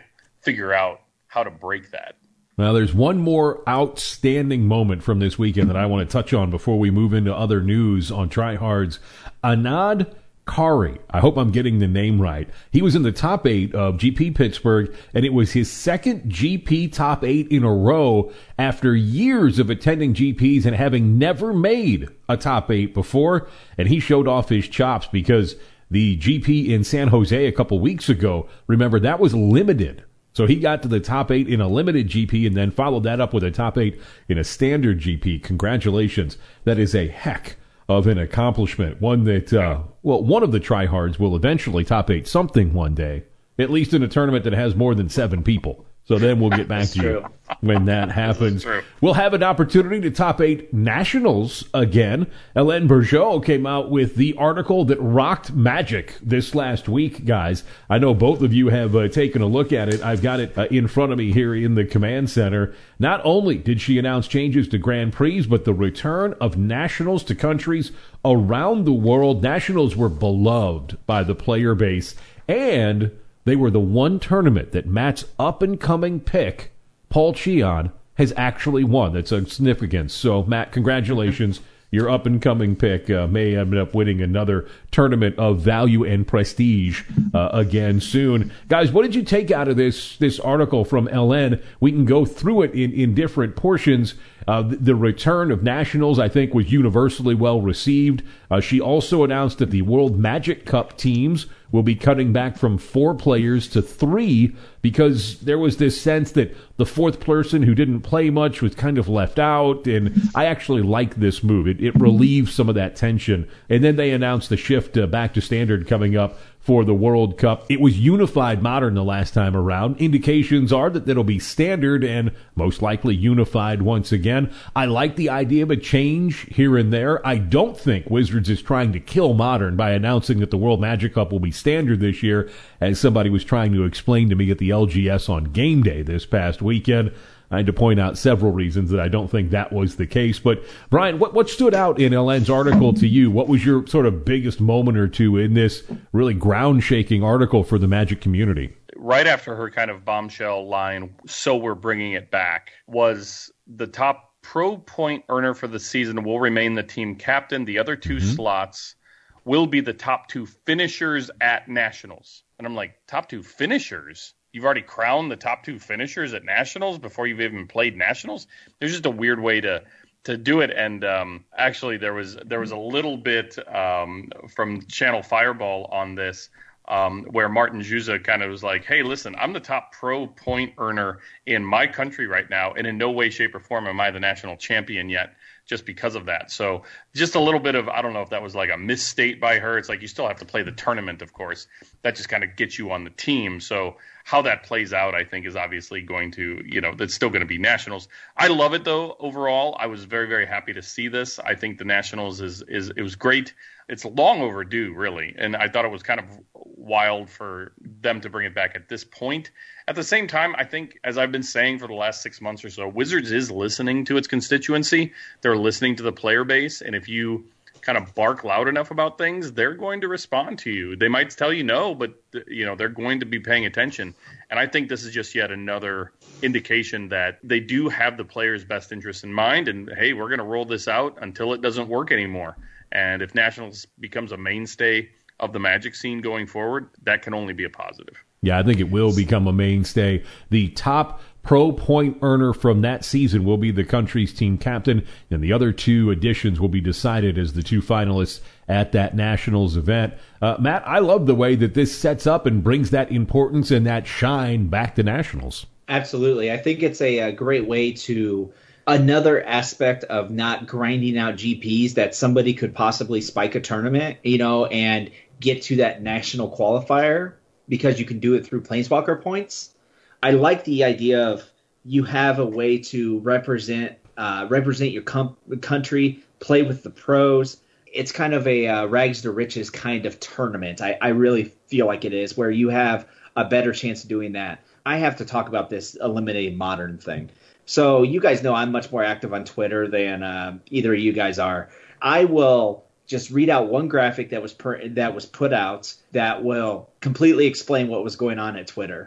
figure out how to break that. Now, there's one more outstanding moment from this weekend that I want to touch on before we move into other news on Tryhards. Anand Kari, I hope I'm getting the name right. He was in the top 8 of GP Pittsburgh, and it was his second GP top 8 in a row after years of attending GPs and having never made a top 8 before. And he showed off his chops because the GP in San Jose a couple weeks ago, remember, that was limited. So he got to the top 8 in a limited GP and then followed that up with a top 8 in a standard GP. Congratulations. That is a heck of an accomplishment. One that, one of the Tryhards will eventually top 8 something one day, at least in a tournament that has more than 7 people. So then we'll get back to you when that happens. We'll have an opportunity to top 8 nationals again. Hélène Bourgeault came out with the article that rocked Magic this last week, guys. I know both of you have taken a look at it. I've got it in front of me here in the command center. Not only did she announce changes to Grand Prix, but the return of nationals to countries around the world. Nationals were beloved by the player base, and they were the one tournament that Matt's up-and-coming pick, Paul Cheon, has actually won. That's a significance. So, Matt, congratulations. Your up-and-coming pick may end up winning another tournament of value and prestige again soon. Guys, what did you take out of this article from Hélène? We can go through it in different portions. The return of nationals, I think, was universally well received. She also announced that the World Magic Cup teams will be cutting back from 4 players to 3 because there was this sense that the 4th person who didn't play much was kind of left out, and I actually like this move. It relieves some of that tension. And then they announced the shift back to standard coming up for the World Cup. It was unified modern the last time around. Indications are that it'll be standard and most likely unified once again. I like the idea of a change here and there. I don't think Wizards is trying to kill modern by announcing that the World Magic Cup will be standard this year, as somebody was trying to explain to me at the LGS on game day this past weekend. I had to point out several reasons that I don't think that was the case. But, Brian, what stood out in Hélène's article to you? What was your sort of biggest moment or two in this really ground-shaking article for the Magic community? Right after her kind of bombshell line, so we're bringing it back, was the top pro point earner for the season will remain the team captain. The other 2 slots will be the top 2 finishers at Nationals. And I'm like, top 2 finishers? You've already crowned the top 2 finishers at Nationals before you've even played Nationals? There's just a weird way to do it. And actually, there was a little bit from Channel Fireball on this where Martin Juza kind of was like, hey, listen, I'm the top pro point earner in my country right now, and in no way, shape, or form am I the national champion yet, just because of that. So just a little bit of, I don't know if that was like a misstate by her. It's like you still have to play the tournament, of course. That just kind of gets you on the team. So how that plays out, I think, is obviously going to, that's still going to be Nationals. I love it, though, overall. I was very, very happy to see this. I think the Nationals it was great. It's long overdue, really. And I thought it was kind of wild for them to bring it back at this point. At the same time, I think, as I've been saying for the last 6 months or so, Wizards is listening to its constituency. They're listening to the player base. And if you kind of bark loud enough about things, they're going to respond to you. They might tell you no, but they're going to be paying attention. And I think this is just yet another indication that they do have the players' best interests in mind. And hey, we're going to roll this out until it doesn't work anymore. And if Nationals becomes a mainstay of the Magic scene going forward, that can only be a positive. Yeah, I think it will become a mainstay. The top pro point earner from that season will be the country's team captain, and the other 2 additions will be decided as the 2 finalists at that Nationals event. Matt, I love the way that this sets up and brings that importance and that shine back to Nationals. Absolutely. I think it's a great way to another aspect of not grinding out GPs, that somebody could possibly spike a tournament, and get to that national qualifier because you can do it through Planeswalker points. I like the idea of you have a way to represent your country, play with the pros. It's kind of a rags to riches kind of tournament. I really feel like it is, where you have a better chance of doing that. I have to talk about this eliminating modern thing. So you guys know I'm much more active on Twitter than either of you guys are. I will just read out one graphic that was put out that will completely explain what was going on at Twitter.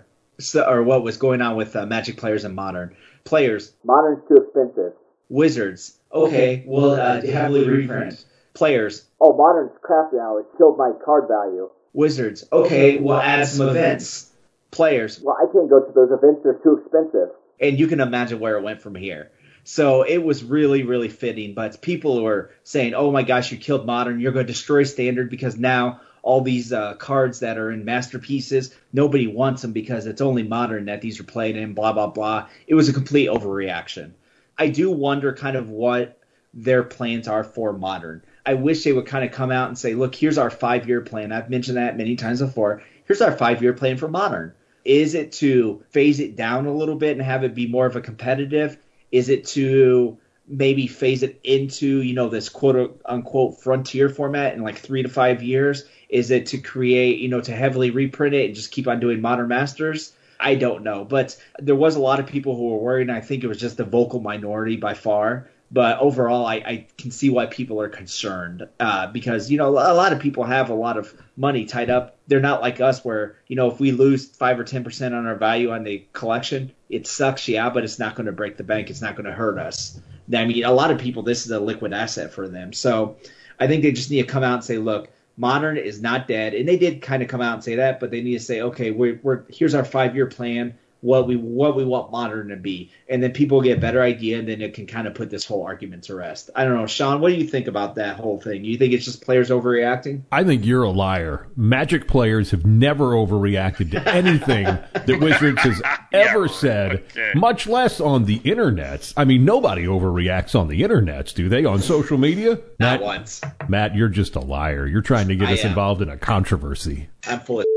or what was going on with Magic players and Modern. Players. Modern's too expensive. Wizards. Okay, well, heavily reprint. Players. Oh, Modern's crap now. It killed my card value. Wizards. Okay, we'll add some events. Players. Well, I can't go to those events. They're too expensive. And you can imagine where it went from here. So it was really, really fitting. But people were saying, oh my gosh, you killed Modern. You're going to destroy Standard because now all these cards that are in Masterpieces, nobody wants them because it's only Modern that these are played in, blah, blah, blah. It was a complete overreaction. I do wonder kind of what their plans are for Modern. I wish they would kind of come out and say, look, here's our 5-year plan. I've mentioned that many times before. Here's our 5-year plan for Modern. Is it to phase it down a little bit and have it be more of a competitive? Is it to maybe phase it into, this quote unquote frontier format in like 3 to 5 years? Is it to create, to heavily reprint it and just keep on doing Modern Masters? I don't know. But there was a lot of people who were worried, and I think it was just the vocal minority by far. But overall, I can see why people are concerned because, a lot of people have a lot of money tied up. They're not like us where, if we lose 5 or 10% on our value on the collection, it sucks, yeah, but it's not going to break the bank. It's not going to hurt us. I mean, a lot of people, this is a liquid asset for them. So I think they just need to come out and say, look, Modern is not dead. And they did kind of come out and say that, but they need to say, okay, we're here's our 5-year plan. What we want Modern to be, and then people get a better idea, and then it can kind of put this whole argument to rest. I don't know, Sean, what do you think about that whole thing? You think it's just players overreacting? I think you're a liar. Magic players have never overreacted to anything that Wizards has ever said, much less on the internets. I mean, nobody overreacts on the internets, do they? On social media? Not once. Matt, you're just a liar. You're trying to get us involved in a controversy. I'm full of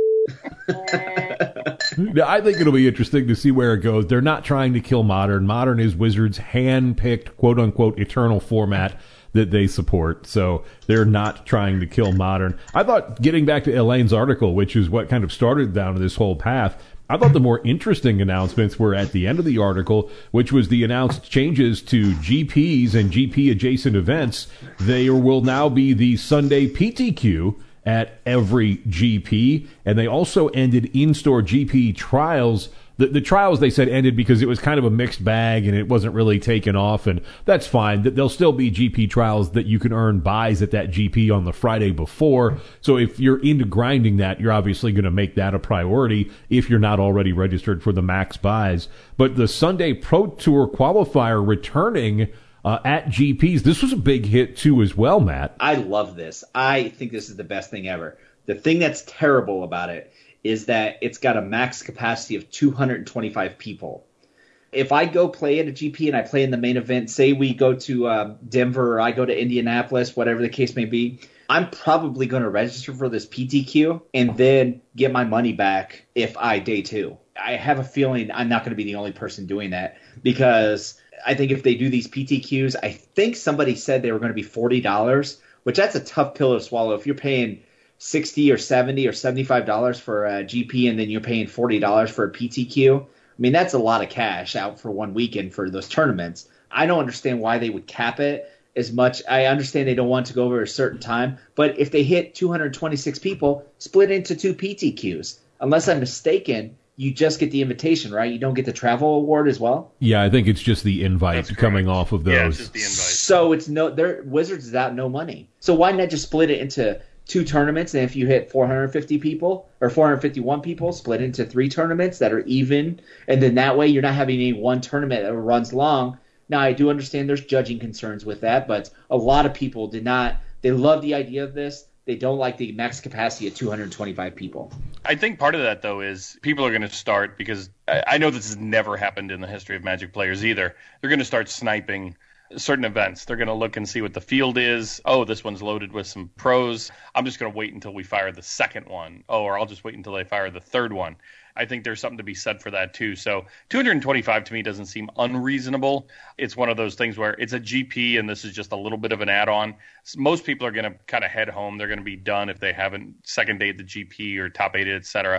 I think it'll be interesting to see where it goes. They're not trying to kill Modern. Modern is Wizards' hand-picked, quote-unquote, eternal format that they support. So they're not trying to kill Modern. I thought, getting back to Elaine's article, which is what kind of started down this whole path, I thought the more interesting announcements were at the end of the article, which was the announced changes to GPs and GP-adjacent events. They will now be the Sunday PTQ at every GP, and they also ended in-store GP trials. The trials, they said, ended because it was kind of a mixed bag and it wasn't really taken off, and that's fine. There'll still be GP trials that you can earn buys at that GP on the Friday before. So if you're into grinding that, you're obviously going to make that a priority if you're not already registered for the max buys. But the Sunday Pro Tour qualifier returning at GPs, this was a big hit too as well, Matt. I love this. I think this is the best thing ever. The thing that's terrible about it is that it's got a max capacity of 225 people. If I go play at a GP and I play in the main event, say we go to Denver or I go to Indianapolis, whatever the case may be, I'm probably going to register for this PTQ and then get my money back if I day two. I have a feeling I'm not going to be the only person doing that because I think if they do these PTQs, I think somebody said they were going to be $40, which that's a tough pill to swallow. If you're paying $60 or $70 or $75 for a GP and then you're paying $40 for a PTQ, I mean, that's a lot of cash out for one weekend for those tournaments. I don't understand why they would cap it as much. I understand they don't want to go over a certain time, but if they hit 226 people, split into 2 PTQs. Unless I'm mistaken, you just get the invitation, right? You don't get the travel award as well? Yeah, I think it's just the invite coming off of those. Yeah, it's just the invite. So it's Wizards is out no money. So why not just split it into 2 tournaments, and if you hit 450 people or 451 people, split into 3 tournaments that are even, and then that way you're not having any one tournament that runs long. Now, I do understand there's judging concerns with that, but a lot of people did not. They love the idea of this. They don't like the max capacity of 225 people. I think part of that, though, is people are going to start, because I know this has never happened in the history of Magic players either. They're going to start sniping certain events. They're going to look and see what the field is. Oh, this one's loaded with some pros. I'm just going to wait until we fire the second one. Oh, or I'll just wait until they fire the third one. I think there's something to be said for that, too. So 225 to me doesn't seem unreasonable. It's one of those things where it's a GP and this is just a little bit of an add-on. Most people are going to kind of head home. They're going to be done if they haven't second day at the GP or top 8, et cetera.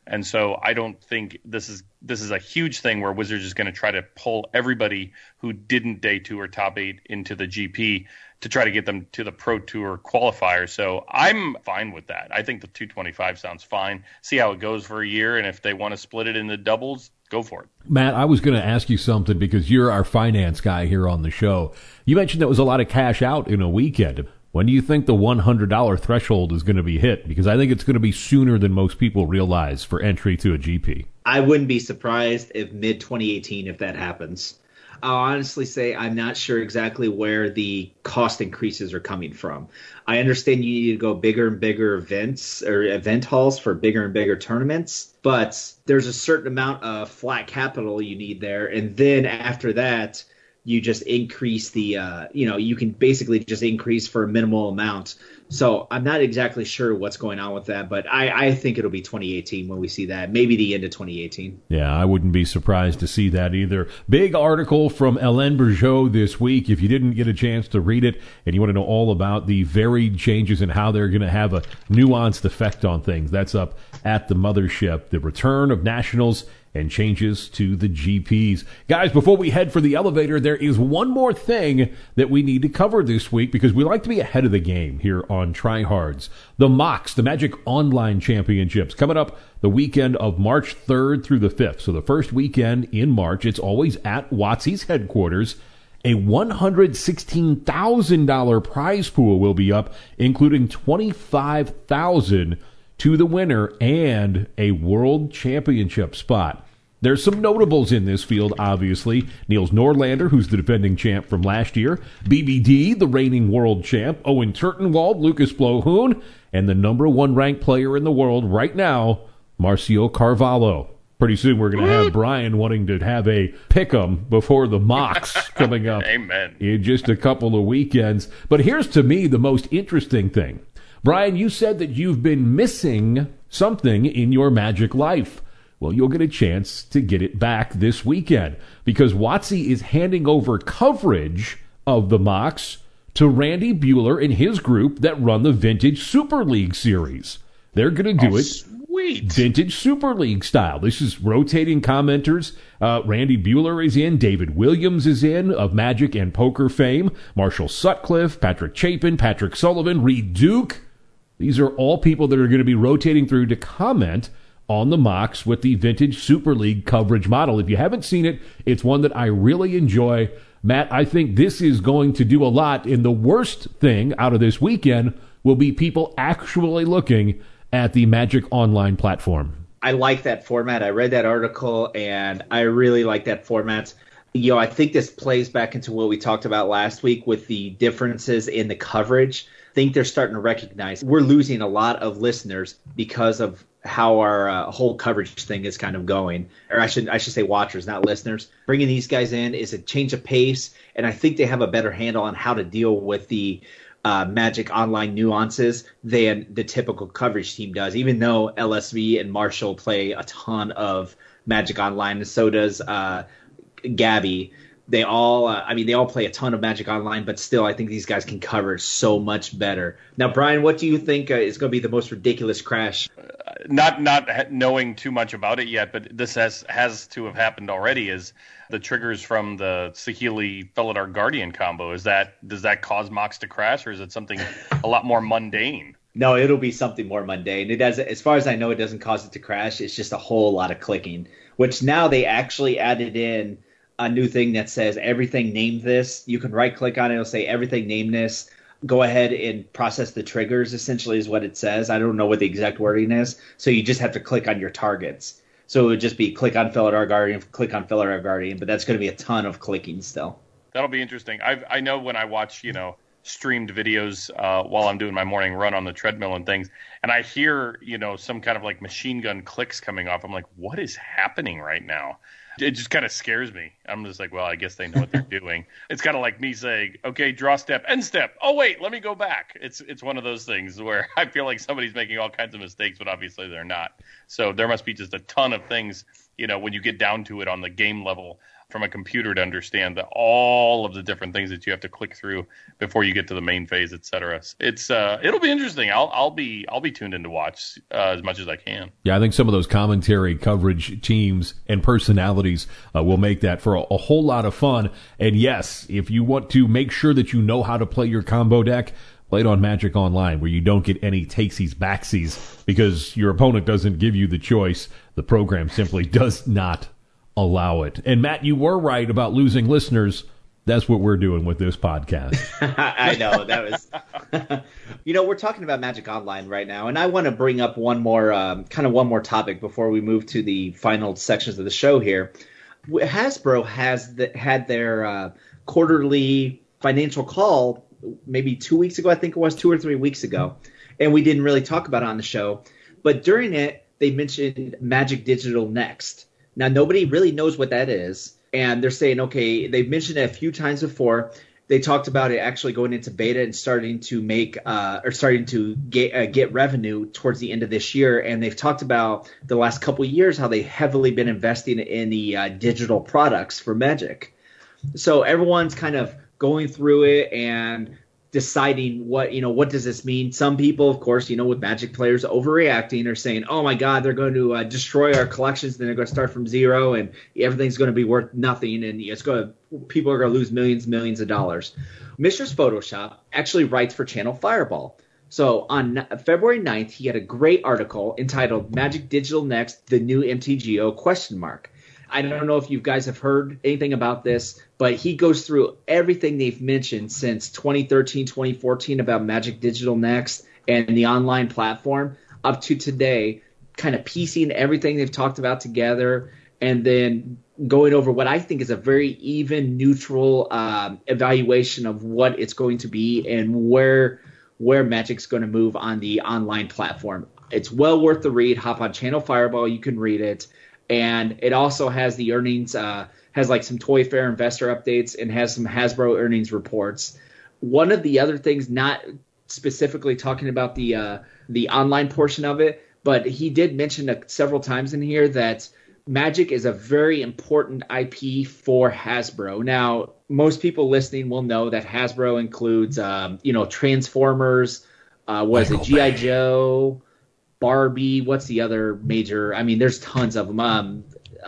And so I don't think this is a huge thing where Wizards is going to try to pull everybody who didn't day 2 or top 8 into the GP to try to get them to the Pro Tour qualifier. So I'm fine with that. I think the 225 sounds fine. See how it goes for a year, and if they want to split it into doubles, go for it. Matt, I was going to ask you something because you're our finance guy here on the show. You mentioned there was a lot of cash out in a weekend. When do you think the $100 threshold is going to be hit? Because I think it's going to be sooner than most people realize for entry to a GP. I wouldn't be surprised if mid-2018 if that happens. I'll honestly say I'm not sure exactly where the cost increases are coming from. I understand you need to go bigger and bigger events or event halls for bigger and bigger tournaments, but there's a certain amount of flat capital you need there. And then after that, you just increase the, you can basically just increase for a minimal amount. So I'm not exactly sure what's going on with that, but I think it'll be 2018 when we see that, maybe the end of 2018. Yeah, I wouldn't be surprised to see that either. Big article from Hélène Bourgeault this week. If you didn't get a chance to read it and you want to know all about the varied changes and how they're going to have a nuanced effect on things, that's up at the mothership. The return of nationals and changes to the GPs. Guys, before we head for the elevator, there is one more thing that we need to cover this week because we like to be ahead of the game here on Tryhards. The MOCS, the Magic Online Championships, coming up the weekend of March 3rd through the 5th. So the first weekend in March, it's always at WotC's headquarters. A $116,000 prize pool will be up, including $25,000 to the winner and a world championship spot. There's some notables in this field, obviously. Niels Norlander, who's the defending champ from last year. BBD, the reigning world champ. Owen Turtenwald, Lucas Blohoon, and the number 1 ranked player in the world right now, Marcio Carvalho. Pretty soon we're going to have Brian wanting to have a pick'em before the MOCS coming up. Amen. In just a couple of weekends. But here's to me the most interesting thing. Brian, you said that you've been missing something in your Magic life. Well, you'll get a chance to get it back this weekend because WotC is handing over coverage of the MOCS to Randy Buehler and his group that run the Vintage Super League series. They're going to do it sweet. Vintage Super League style. This is rotating commenters. Randy Buehler is in. David Williams is in, of Magic and poker fame. Marshall Sutcliffe, Patrick Chapin, Patrick Sullivan, Reed Duke. These are all people that are going to be rotating through to comment on the MOCS with the Vintage Super League coverage model. If you haven't seen it, it's one that I really enjoy. Matt, I think this is going to do a lot, and the worst thing out of this weekend will be people actually looking at the Magic Online platform. I like that format. I read that article, and I really like that format. I think this plays back into what we talked about last week with the differences in the coverage. I think they're starting to recognize we're losing a lot of listeners because of how our whole coverage thing is kind of going. Or I should say watchers, not listeners. Bringing these guys in is a change of pace, and I think they have a better handle on how to deal with the Magic Online nuances than the typical coverage team does, even though LSV and Marshall play a ton of Magic Online, and so does Gabby. They all play a ton of Magic Online, but still, I think these guys can cover so much better. Now, Brian, what do you think is going to be the most ridiculous crash? Not knowing too much about it yet, but this has to have happened already. Is the triggers from the Saheeli Felidar Guardian combo? Does that cause MOCS to crash, or is it something a lot more mundane? No, it'll be something more mundane. It does, as far as I know, it doesn't cause it to crash. It's just a whole lot of clicking, which now they actually added in a new thing that says everything named this. You can right click on it. It'll say everything named this. Go ahead and process the triggers, essentially, is what it says. I don't know what the exact wording is. So you just have to click on your targets. So it would just be click on Felidar Guardian, click on Felidar Guardian, but that's going to be a ton of clicking still. That'll be interesting. I know when I watch, streamed videos while I'm doing my morning run on the treadmill and things, and I hear, some kind of like machine gun clicks coming off. I'm like, what is happening right now? It just kind of scares me. I'm just like, well, I guess they know what they're doing. It's kind of like me saying, okay, draw step, end step. Oh, wait, let me go back. It's one of those things where I feel like somebody's making all kinds of mistakes, but obviously they're not. So there must be just a ton of things, when you get down to it on the game level from a computer to understand all of the different things that you have to click through before you get to the main phase, etc. It's it'll be interesting. I'll be tuned in to watch as much as I can. Yeah, I think some of those commentary coverage teams and personalities will make that for a whole lot of fun. And yes, if you want to make sure that you know how to play your combo deck, play it on Magic Online, where you don't get any takesies, backsies, because your opponent doesn't give you the choice. The program simply does not allow it. And Matt, you were right about losing listeners. That's what we're doing with this podcast. I know, that was we're talking about Magic Online right now, and I want to bring up one more topic before we move to the final sections of the show here. Hasbro had their quarterly financial call maybe 2 weeks ago. I think it was 2 or 3 weeks ago, and we didn't really talk about it on the show, but during it they mentioned Magic Digital Next. Now, nobody really knows what that is, and they're saying, okay, they've mentioned it a few times before. They talked about it actually going into beta and starting to get revenue towards the end of this year. And they've talked about the last couple of years how they've heavily been investing in the digital products for Magic. So everyone's kind of going through it and deciding what does this mean. Some people, of course, with Magic players overreacting, are saying, oh my God, they're going to destroy our collections, then they're going to start from zero and everything's going to be worth nothing, and people are going to lose millions of dollars. Mishra's Photoshop actually writes for Channel Fireball. So on February 9th, he had a great article entitled Magic Digital Next, the New MTGO ? I don't know if you guys have heard anything about this, but he goes through everything they've mentioned since 2013, 2014 about Magic Digital Next and the online platform up to today, kind of piecing everything they've talked about together and then going over what I think is a very even, neutral evaluation of what it's going to be and where Magic's going to move on the online platform. It's well worth the read. Hop on Channel Fireball. You can read it. And it also has the earnings, has like some Toy Fair investor updates and has some Hasbro earnings reports. One of the other things, not specifically talking about the online portion of it, but he did mention several times in here that Magic is a very important IP for Hasbro. Now, most people listening will know that Hasbro includes, Transformers, G.I. Joe, Barbie, what's the other major? I mean, there's tons of them.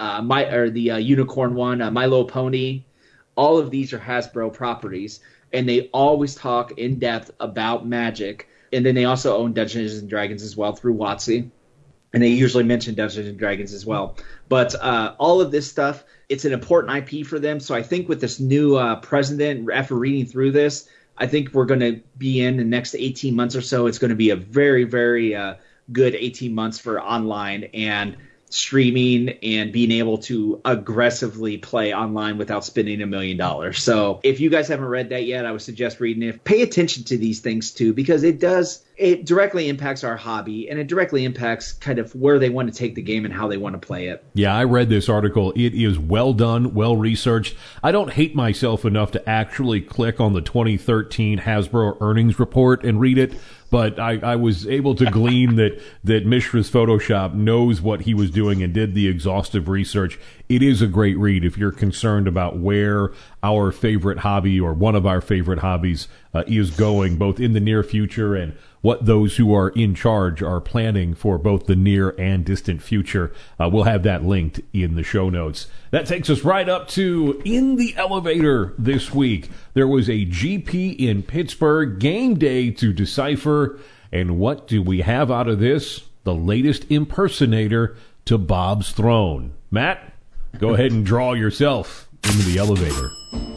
The unicorn one, My Little Pony. All of these are Hasbro properties, and they always talk in depth about Magic. And then they also own Dungeons and Dragons as well through WotC, and they usually mention Dungeons and Dragons as well. But all of this stuff, it's an important IP for them. So I think with this new president, after reading through this, I think we're going to be in the next 18 months or so. It's going to be a very, very good 18 months for online and streaming and being able to aggressively play online without spending $1 million. So if you guys haven't read that yet, I would suggest reading it. Pay attention to these things too, because it directly impacts our hobby, and it directly impacts kind of where they want to take the game and how they want to play it. Yeah, I read this article. It is well done, well researched. I don't hate myself enough to actually click on the 2013 Hasbro earnings report and read it, but I was able to glean that Mishra's Photoshop knows what he was doing and did the exhaustive research. It is a great read if you're concerned about where our favorite hobby or one of our favorite hobbies is going, both in the near future and what those who are in charge are planning for both the near and distant future. We'll have that linked in the show notes. That takes us right up to In the Elevator this week. There was a GP in Pittsburgh, game day to decipher. And what do we have out of this? The latest impersonator to Bob's throne. Matt, go ahead and draw yourself into the elevator.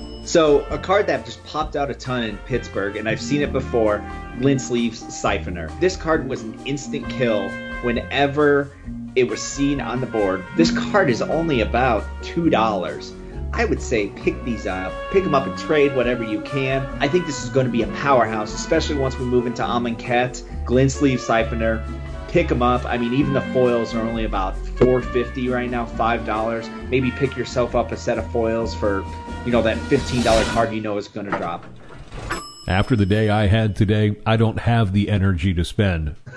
So a card that just popped out a ton in Pittsburgh, and I've seen it before, Glennsleeve's Siphoner. This card was an instant kill whenever it was seen on the board. This card is only about $2. I would say pick these up, pick them up and trade whatever you can. I think this is going to be a powerhouse, especially once we move into Amonkhet, Glennsleeve Siphoner. Pick them up. I mean, even the foils are only about $4.50 right now, $5. Maybe pick yourself up a set of foils for, that $15 card is going to drop. After the day I had today, I don't have the energy to spend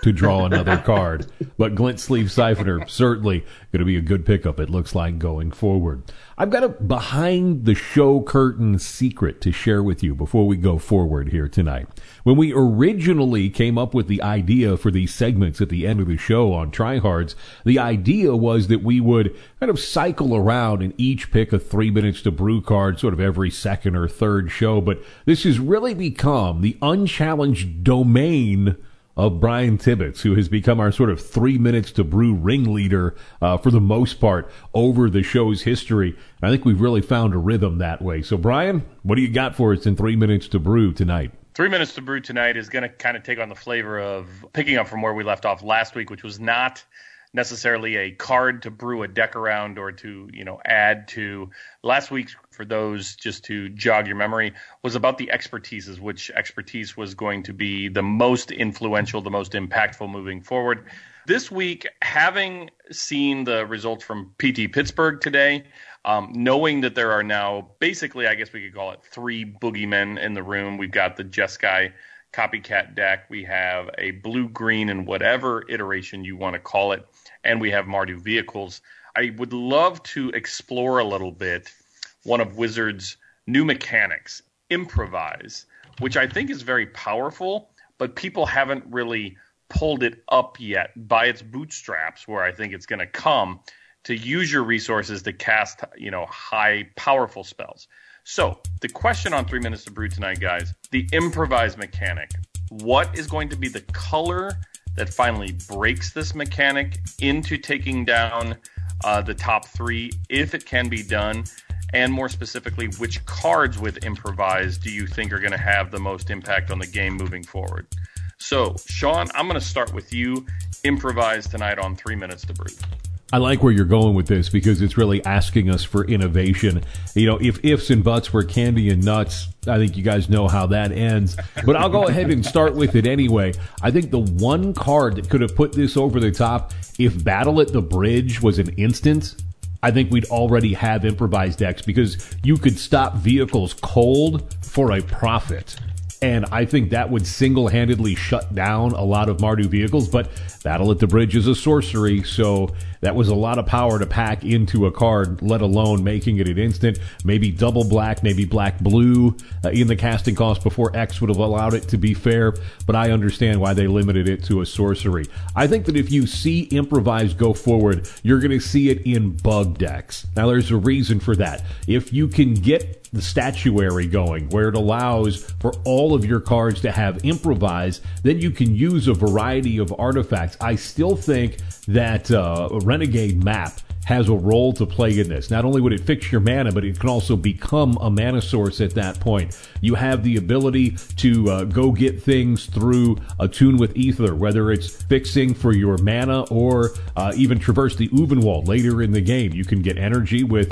to draw another card. But Glint Sleeve Siphoner, certainly going to be a good pickup, it looks like, going forward. I've got a behind-the-show curtain secret to share with you before we go forward here tonight. When we originally came up with the idea for these segments at the end of the show on Tryhards, the idea was that we would kind of cycle around and each pick a 3 minutes to brew card sort of every second or third show. But this has really become the unchallenged domain of Brian Tibbetts, who has become our sort of 3 minutes to brew ringleader for the most part over the show's history. I think we've really found a rhythm that way. So, Brian, what do you got for us in 3 minutes to brew tonight? 3 minutes to brew tonight is going to kind of take on the flavor of picking up from where we left off last week, which was not necessarily a card to brew a deck around or to, add to. Last week, for those, just to jog your memory, was about the expertises, which expertise was going to be the most influential, the most impactful moving forward. This week, having seen the results from PT Pittsburgh today, knowing that there are now basically, I guess we could call it 3 boogeymen in the room. We've got the Jeskai copycat deck. We have a blue-green and whatever iteration you want to call it. And we have Mardu vehicles. I would love to explore a little bit one of Wizards' new mechanics, Improvise, which I think is very powerful, but people haven't really pulled it up yet by its bootstraps, where I think it's going to come to use your resources to cast, high, powerful spells. So the question on 3 minutes to brew tonight, guys, the Improvise mechanic. What is going to be the color that finally breaks this mechanic into taking down the top 3, if it can be done? And more specifically, which cards with Improvise do you think are going to have the most impact on the game moving forward? So, Sean, I'm going to start with you. Improvise tonight on 3 minutes to brew. I like where you're going with this because it's really asking us for innovation. If ifs and buts were candy and nuts, I think you guys know how that ends. But I'll go ahead and start with it anyway. I think the one card that could have put this over the top, if Battle at the Bridge was an instant, I think we'd already have improvised decks because you could stop vehicles cold for a profit. And I think that would single-handedly shut down a lot of Mardu vehicles. But Battle at the Bridge is a sorcery, so that was a lot of power to pack into a card, let alone making it an instant. Maybe double black, maybe black-blue in the casting cost before X would have allowed it to be fair. But I understand why they limited it to a sorcery. I think that if you see Improvise go forward, you're going to see it in bug decks. Now, there's a reason for that. If you can get the statuary going, where it allows for all of your cards to have Improvise, then you can use a variety of artifacts. I still think that Renegade Map has a role to play in this. Not only would it fix your mana, but it can also become a mana source at that point. You have the ability to go get things through Attune with Ether, whether it's fixing for your mana or even Traverse the Uvenwald later in the game. You can get energy with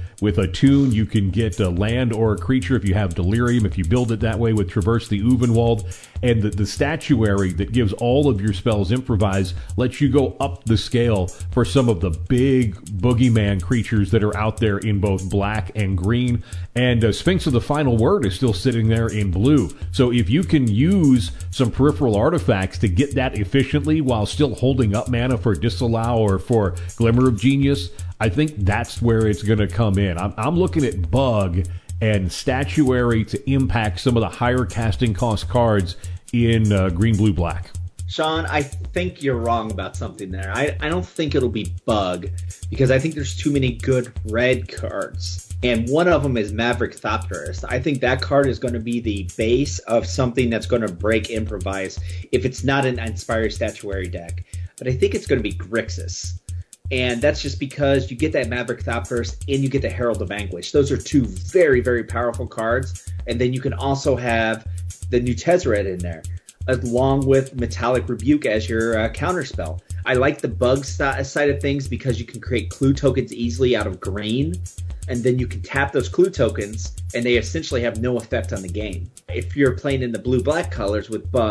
Attune. You can get a land or a creature if you have Delirium, if you build it that way with Traverse the Uvenwald. And the statuary that gives all of your spells Improvise lets you go up the scale for some of the big boogeyman creatures that are out there in both black and green. And Sphinx of the Final Word is still sitting there in blue. So if you can use some peripheral artifacts to get that efficiently while still holding up mana for Disallow or for Glimmer of Genius, I think that's where it's going to come in. I'm looking at Bug and Statuary to impact some of the higher casting cost cards in green, blue, black. Sean, I think you're wrong about something there. I don't think it'll be Bug because I think there's too many good red cards. And one of them is Maverick Thopterist. I think that card is going to be the base of something that's going to break Improvise if it's not an Inspired Statuary deck. But I think it's going to be Grixis. And that's just because you get that Maverick Thopterist and you get the Herald of Anguish. Those are two very, very powerful cards. And then you can also have the new Tezzeret in there, along with Metallic Rebuke as your counterspell. I like the bug side of things because you can create clue tokens easily out of green, and then you can tap those clue tokens, and they essentially have no effect on the game. If you're playing in the blue-black colors with bug,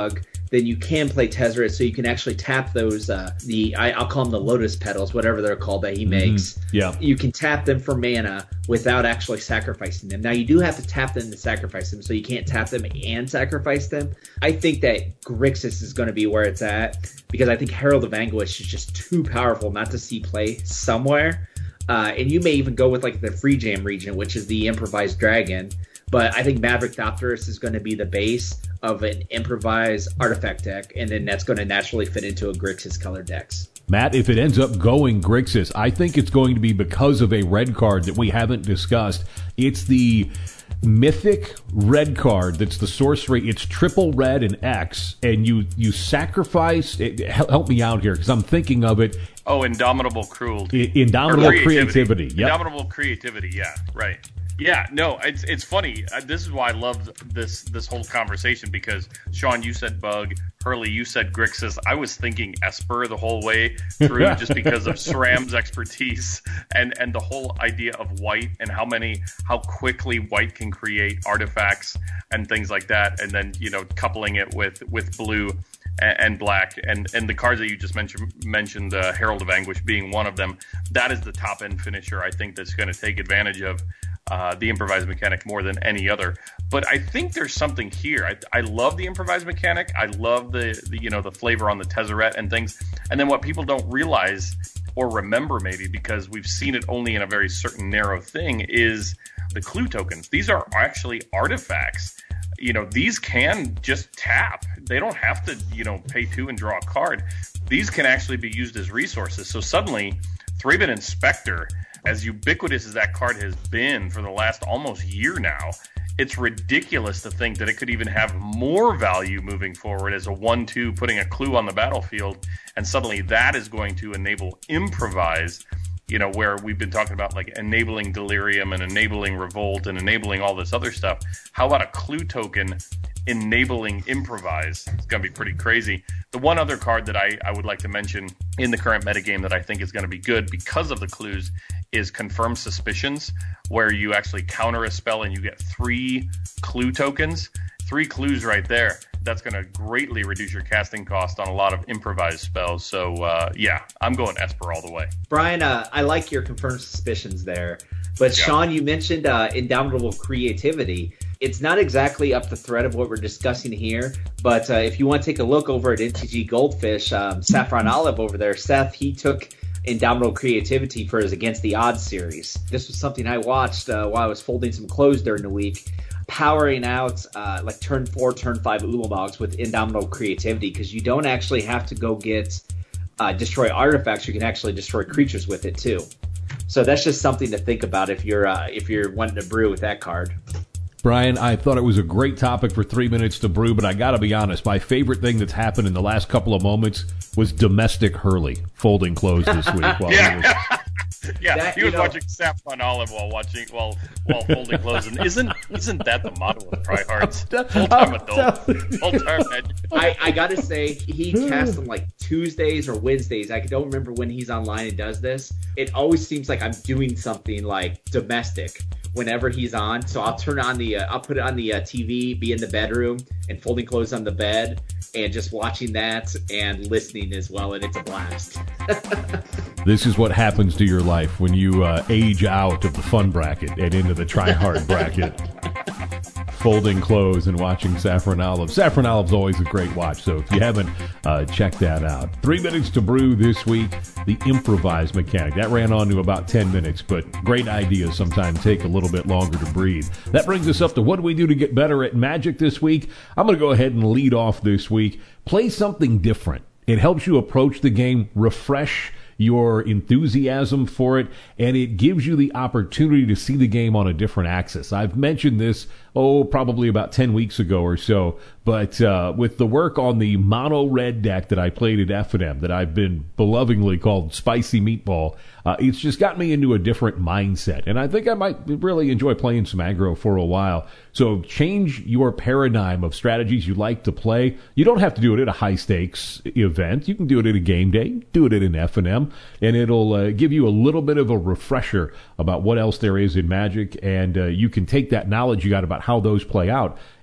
then you can play Tezzeret, so you can actually tap those, I'll call them the lotus petals, whatever they're called that he makes. Yeah. You can tap them for mana without actually sacrificing them. Now, you do have to tap them to sacrifice them, so you can't tap them and sacrifice them. I think that Grixis is going to be where it's at, because I think Herald of Anguish is just too powerful not to see play somewhere. And you may even go with like the Free Jam region, which is the improvised dragon. But I think Maverick Thopterus is going to be the base of an improvised artifact deck, and then that's going to naturally fit into a Grixis color decks. Matt, if it ends up going Grixis, I think it's going to be because of a red card that we haven't discussed. It's the mythic red card that's the sorcery. It's triple red and X, and you sacrifice. Help me out here, because I'm thinking of it. Oh, Indomitable Cruelty. Indomitable Creativity. Yep. Indomitable Creativity, yeah, right. Yeah, no, it's funny. This is why I love this whole conversation, because Sean, you said Bug, Hurley, you said Grixis. I was thinking Esper the whole way through, just because of SRAM's expertise and the whole idea of white and how quickly white can create artifacts and things like that, and then coupling it with blue and black, and the cards that you just mentioned, Herald of Anguish being one of them. That is the top end finisher, I think, that's going to take advantage of the improvised mechanic more than any other. But I think there's something here. I love the improvised mechanic. I love the flavor on the Tezzeret and things. And then what people don't realize or remember, maybe because we've seen it only in a very certain narrow thing, is the clue tokens. These are actually artifacts. These can just tap. They don't have to, pay 2 and draw a card. These can actually be used as resources. So suddenly, Thraben Inspector, as ubiquitous as that card has been for the last almost year now, it's ridiculous to think that it could even have more value moving forward as a 1/2, putting a clue on the battlefield, and suddenly that is going to enable improvise, where we've been talking about like enabling Delirium and enabling Revolt and enabling all this other stuff. How about a clue token enabling improvise? It's going to be pretty crazy. The one other card that I would like to mention in the current metagame that I think is going to be good because of the clues is Confirmed Suspicions, where you actually counter a spell and you get 3 clue tokens. 3 clues right there. That's going to greatly reduce your casting cost on a lot of improvised spells. So, yeah, I'm going Esper all the way. Brian, I like your Confirmed Suspicions there. But, yeah. Sean, you mentioned Indomitable Creativity. It's not exactly up the thread of what we're discussing here, but if you want to take a look over at NTG Goldfish, Saffron Olive over there, Seth, he took Indomitable Creativity for his Against the Odds series. This was something I watched while I was folding some clothes during the week, powering out like turn 4, turn 5 Ulamogs with Indomitable Creativity, because you don't actually have to go get destroy artifacts. You can actually destroy creatures with it too. So that's just something to think about if you're wanting to brew with that card. Brian, I thought it was a great topic for 3 minutes to brew, but I got to be honest, my favorite thing that's happened in the last couple of moments was Domestic Hurley folding clothes this week. Yeah, he was watching Saffron Olive while folding clothes. And isn't that the motto of Tryhards? Full-time adult, full-time magic. I gotta say, he casts them like Tuesdays or Wednesdays. I don't remember when he's online and does this. It always seems like I'm doing something like domestic whenever he's on. So I'll turn on I'll put it on the TV, be in the bedroom, and folding clothes on the bed, and just watching that and listening as well, and it's a blast. This is what happens to your life when you age out of the fun bracket and into the try-hard bracket. Folding clothes and watching Saffron Olive. Saffron Olive's always a great watch, so if you haven't, check that out. 3 minutes to brew this week, the improvised mechanic. That ran on to about 10 minutes, but great ideas sometimes take a little bit longer to breathe. That brings us up to what do we do to get better at Magic this week? I'm going to go ahead and lead off this week. Play something different. It helps you approach the game, refresh your enthusiasm for it, and it gives you the opportunity to see the game on a different axis. I've mentioned this, probably about 10 weeks ago or so, but with the work on the mono red deck that I played at F&M that I've been belovingly called Spicy Meatball, it's just got me into a different mindset, and I think I might really enjoy playing some aggro for a while. So change your paradigm of strategies you like to play. You don't have to do it at a high-stakes event. You can do it at a game day, do it at an F&M, and it'll give you a little bit of a refresher about what else there is in Magic, and you can take that knowledge you got about how those play out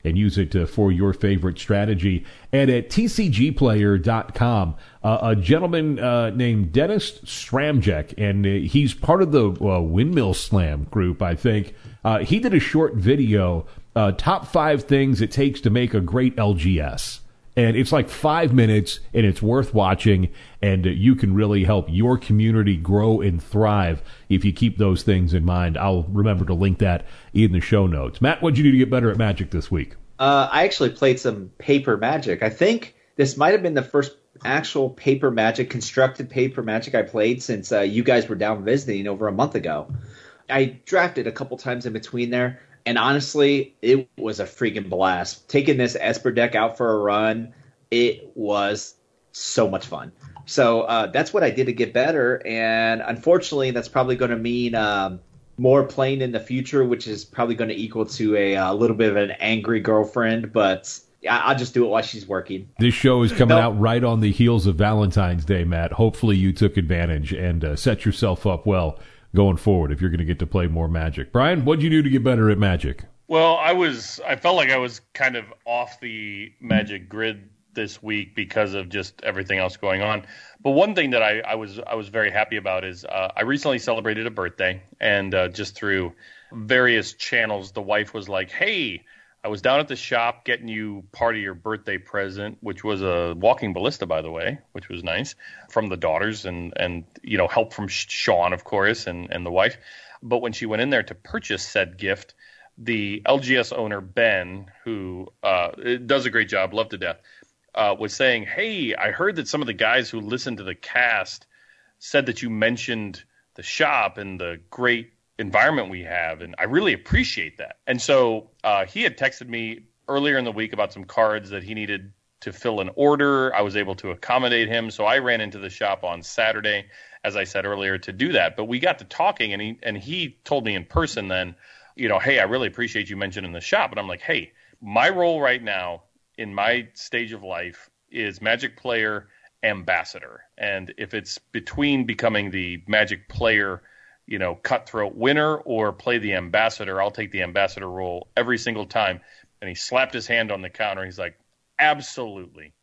and use it for your favorite strategy. And at tcgplayer.com, a gentleman named Dennis Stramjek, and he's part of the Windmill Slam group, I think. He did a short video, top 5 things it takes to make a great LGS. And it's like 5 minutes, and it's worth watching, and you can really help your community grow and thrive if you keep those things in mind. I'll remember to link that in the show notes. Matt, what'd you do to get better at Magic this week? I actually played some paper Magic. I think this might have been the first actual paper Magic, constructed paper Magic I played since you guys were down visiting over a month ago. I drafted a couple times in between there. And honestly, it was a freaking blast. Taking this Esper deck out for a run, it was so much fun. So that's what I did to get better. And unfortunately, that's probably going to mean more playing in the future, which is probably going to equal to a little bit of an angry girlfriend. But I'll just do it while she's working. This show is coming out right on the heels of Valentine's Day, Matt. Hopefully you took advantage and set yourself up well going forward if you're going to get to play more Magic. Brian, what'd you do to get better at Magic? Well, I felt like I was kind of off the Magic grid this week because of just everything else going on. But one thing that I was very happy about is I recently celebrated a birthday, and just through various channels, the wife was like, "Hey, I was down at the shop getting you part of your birthday present," which was a walking ballista, by the way, which was nice, from the daughters and help from Sean, of course, and the wife. But when she went in there to purchase said gift, the LGS owner, Ben, who does a great job, love to death, was saying, "Hey, I heard that some of the guys who listened to the cast said that you mentioned the shop and the great environment we have, and I really appreciate that." And so he had texted me earlier in the week about some cards that he needed to fill an order. I was able to accommodate him, so I ran into the shop on Saturday, as I said earlier, to do that. But we got to talking, and he told me in person then, "Hey, I really appreciate you mentioning the shop." And I'm like, "Hey, my role right now in my stage of life is Magic Player Ambassador, and if it's between becoming the Magic Player cutthroat winner or play the ambassador, I'll take the ambassador role every single time." And he slapped his hand on the counter. He's like, absolutely.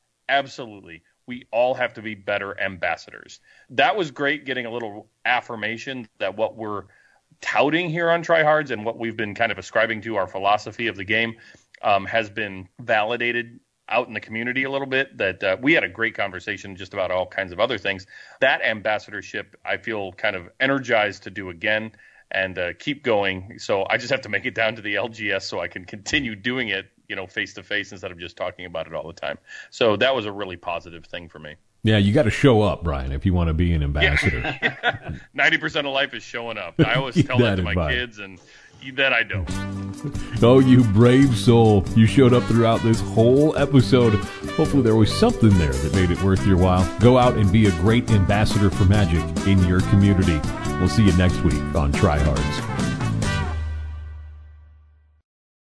We all have to be better ambassadors. That was great, getting a little affirmation that what we're touting here on Tryhards and what we've been kind of ascribing to our philosophy of the game has been validated out in the community a little bit, that we had a great conversation just about all kinds of other things. That ambassadorship, I feel kind of energized to do again and keep going. So I just have to make it down to the LGS so I can continue doing it, face to face instead of just talking about it all the time. So that was a really positive thing for me. Yeah, you got to show up, Brian, if you want to be an ambassador. Yeah. 90% of life is showing up. I always tell that to my kids, and that I don't. Oh, you brave soul. You showed up throughout this whole episode. Hopefully there was something there that made it worth your while. Go out and be a great ambassador for Magic in your community. We'll see you next week on Tryhards.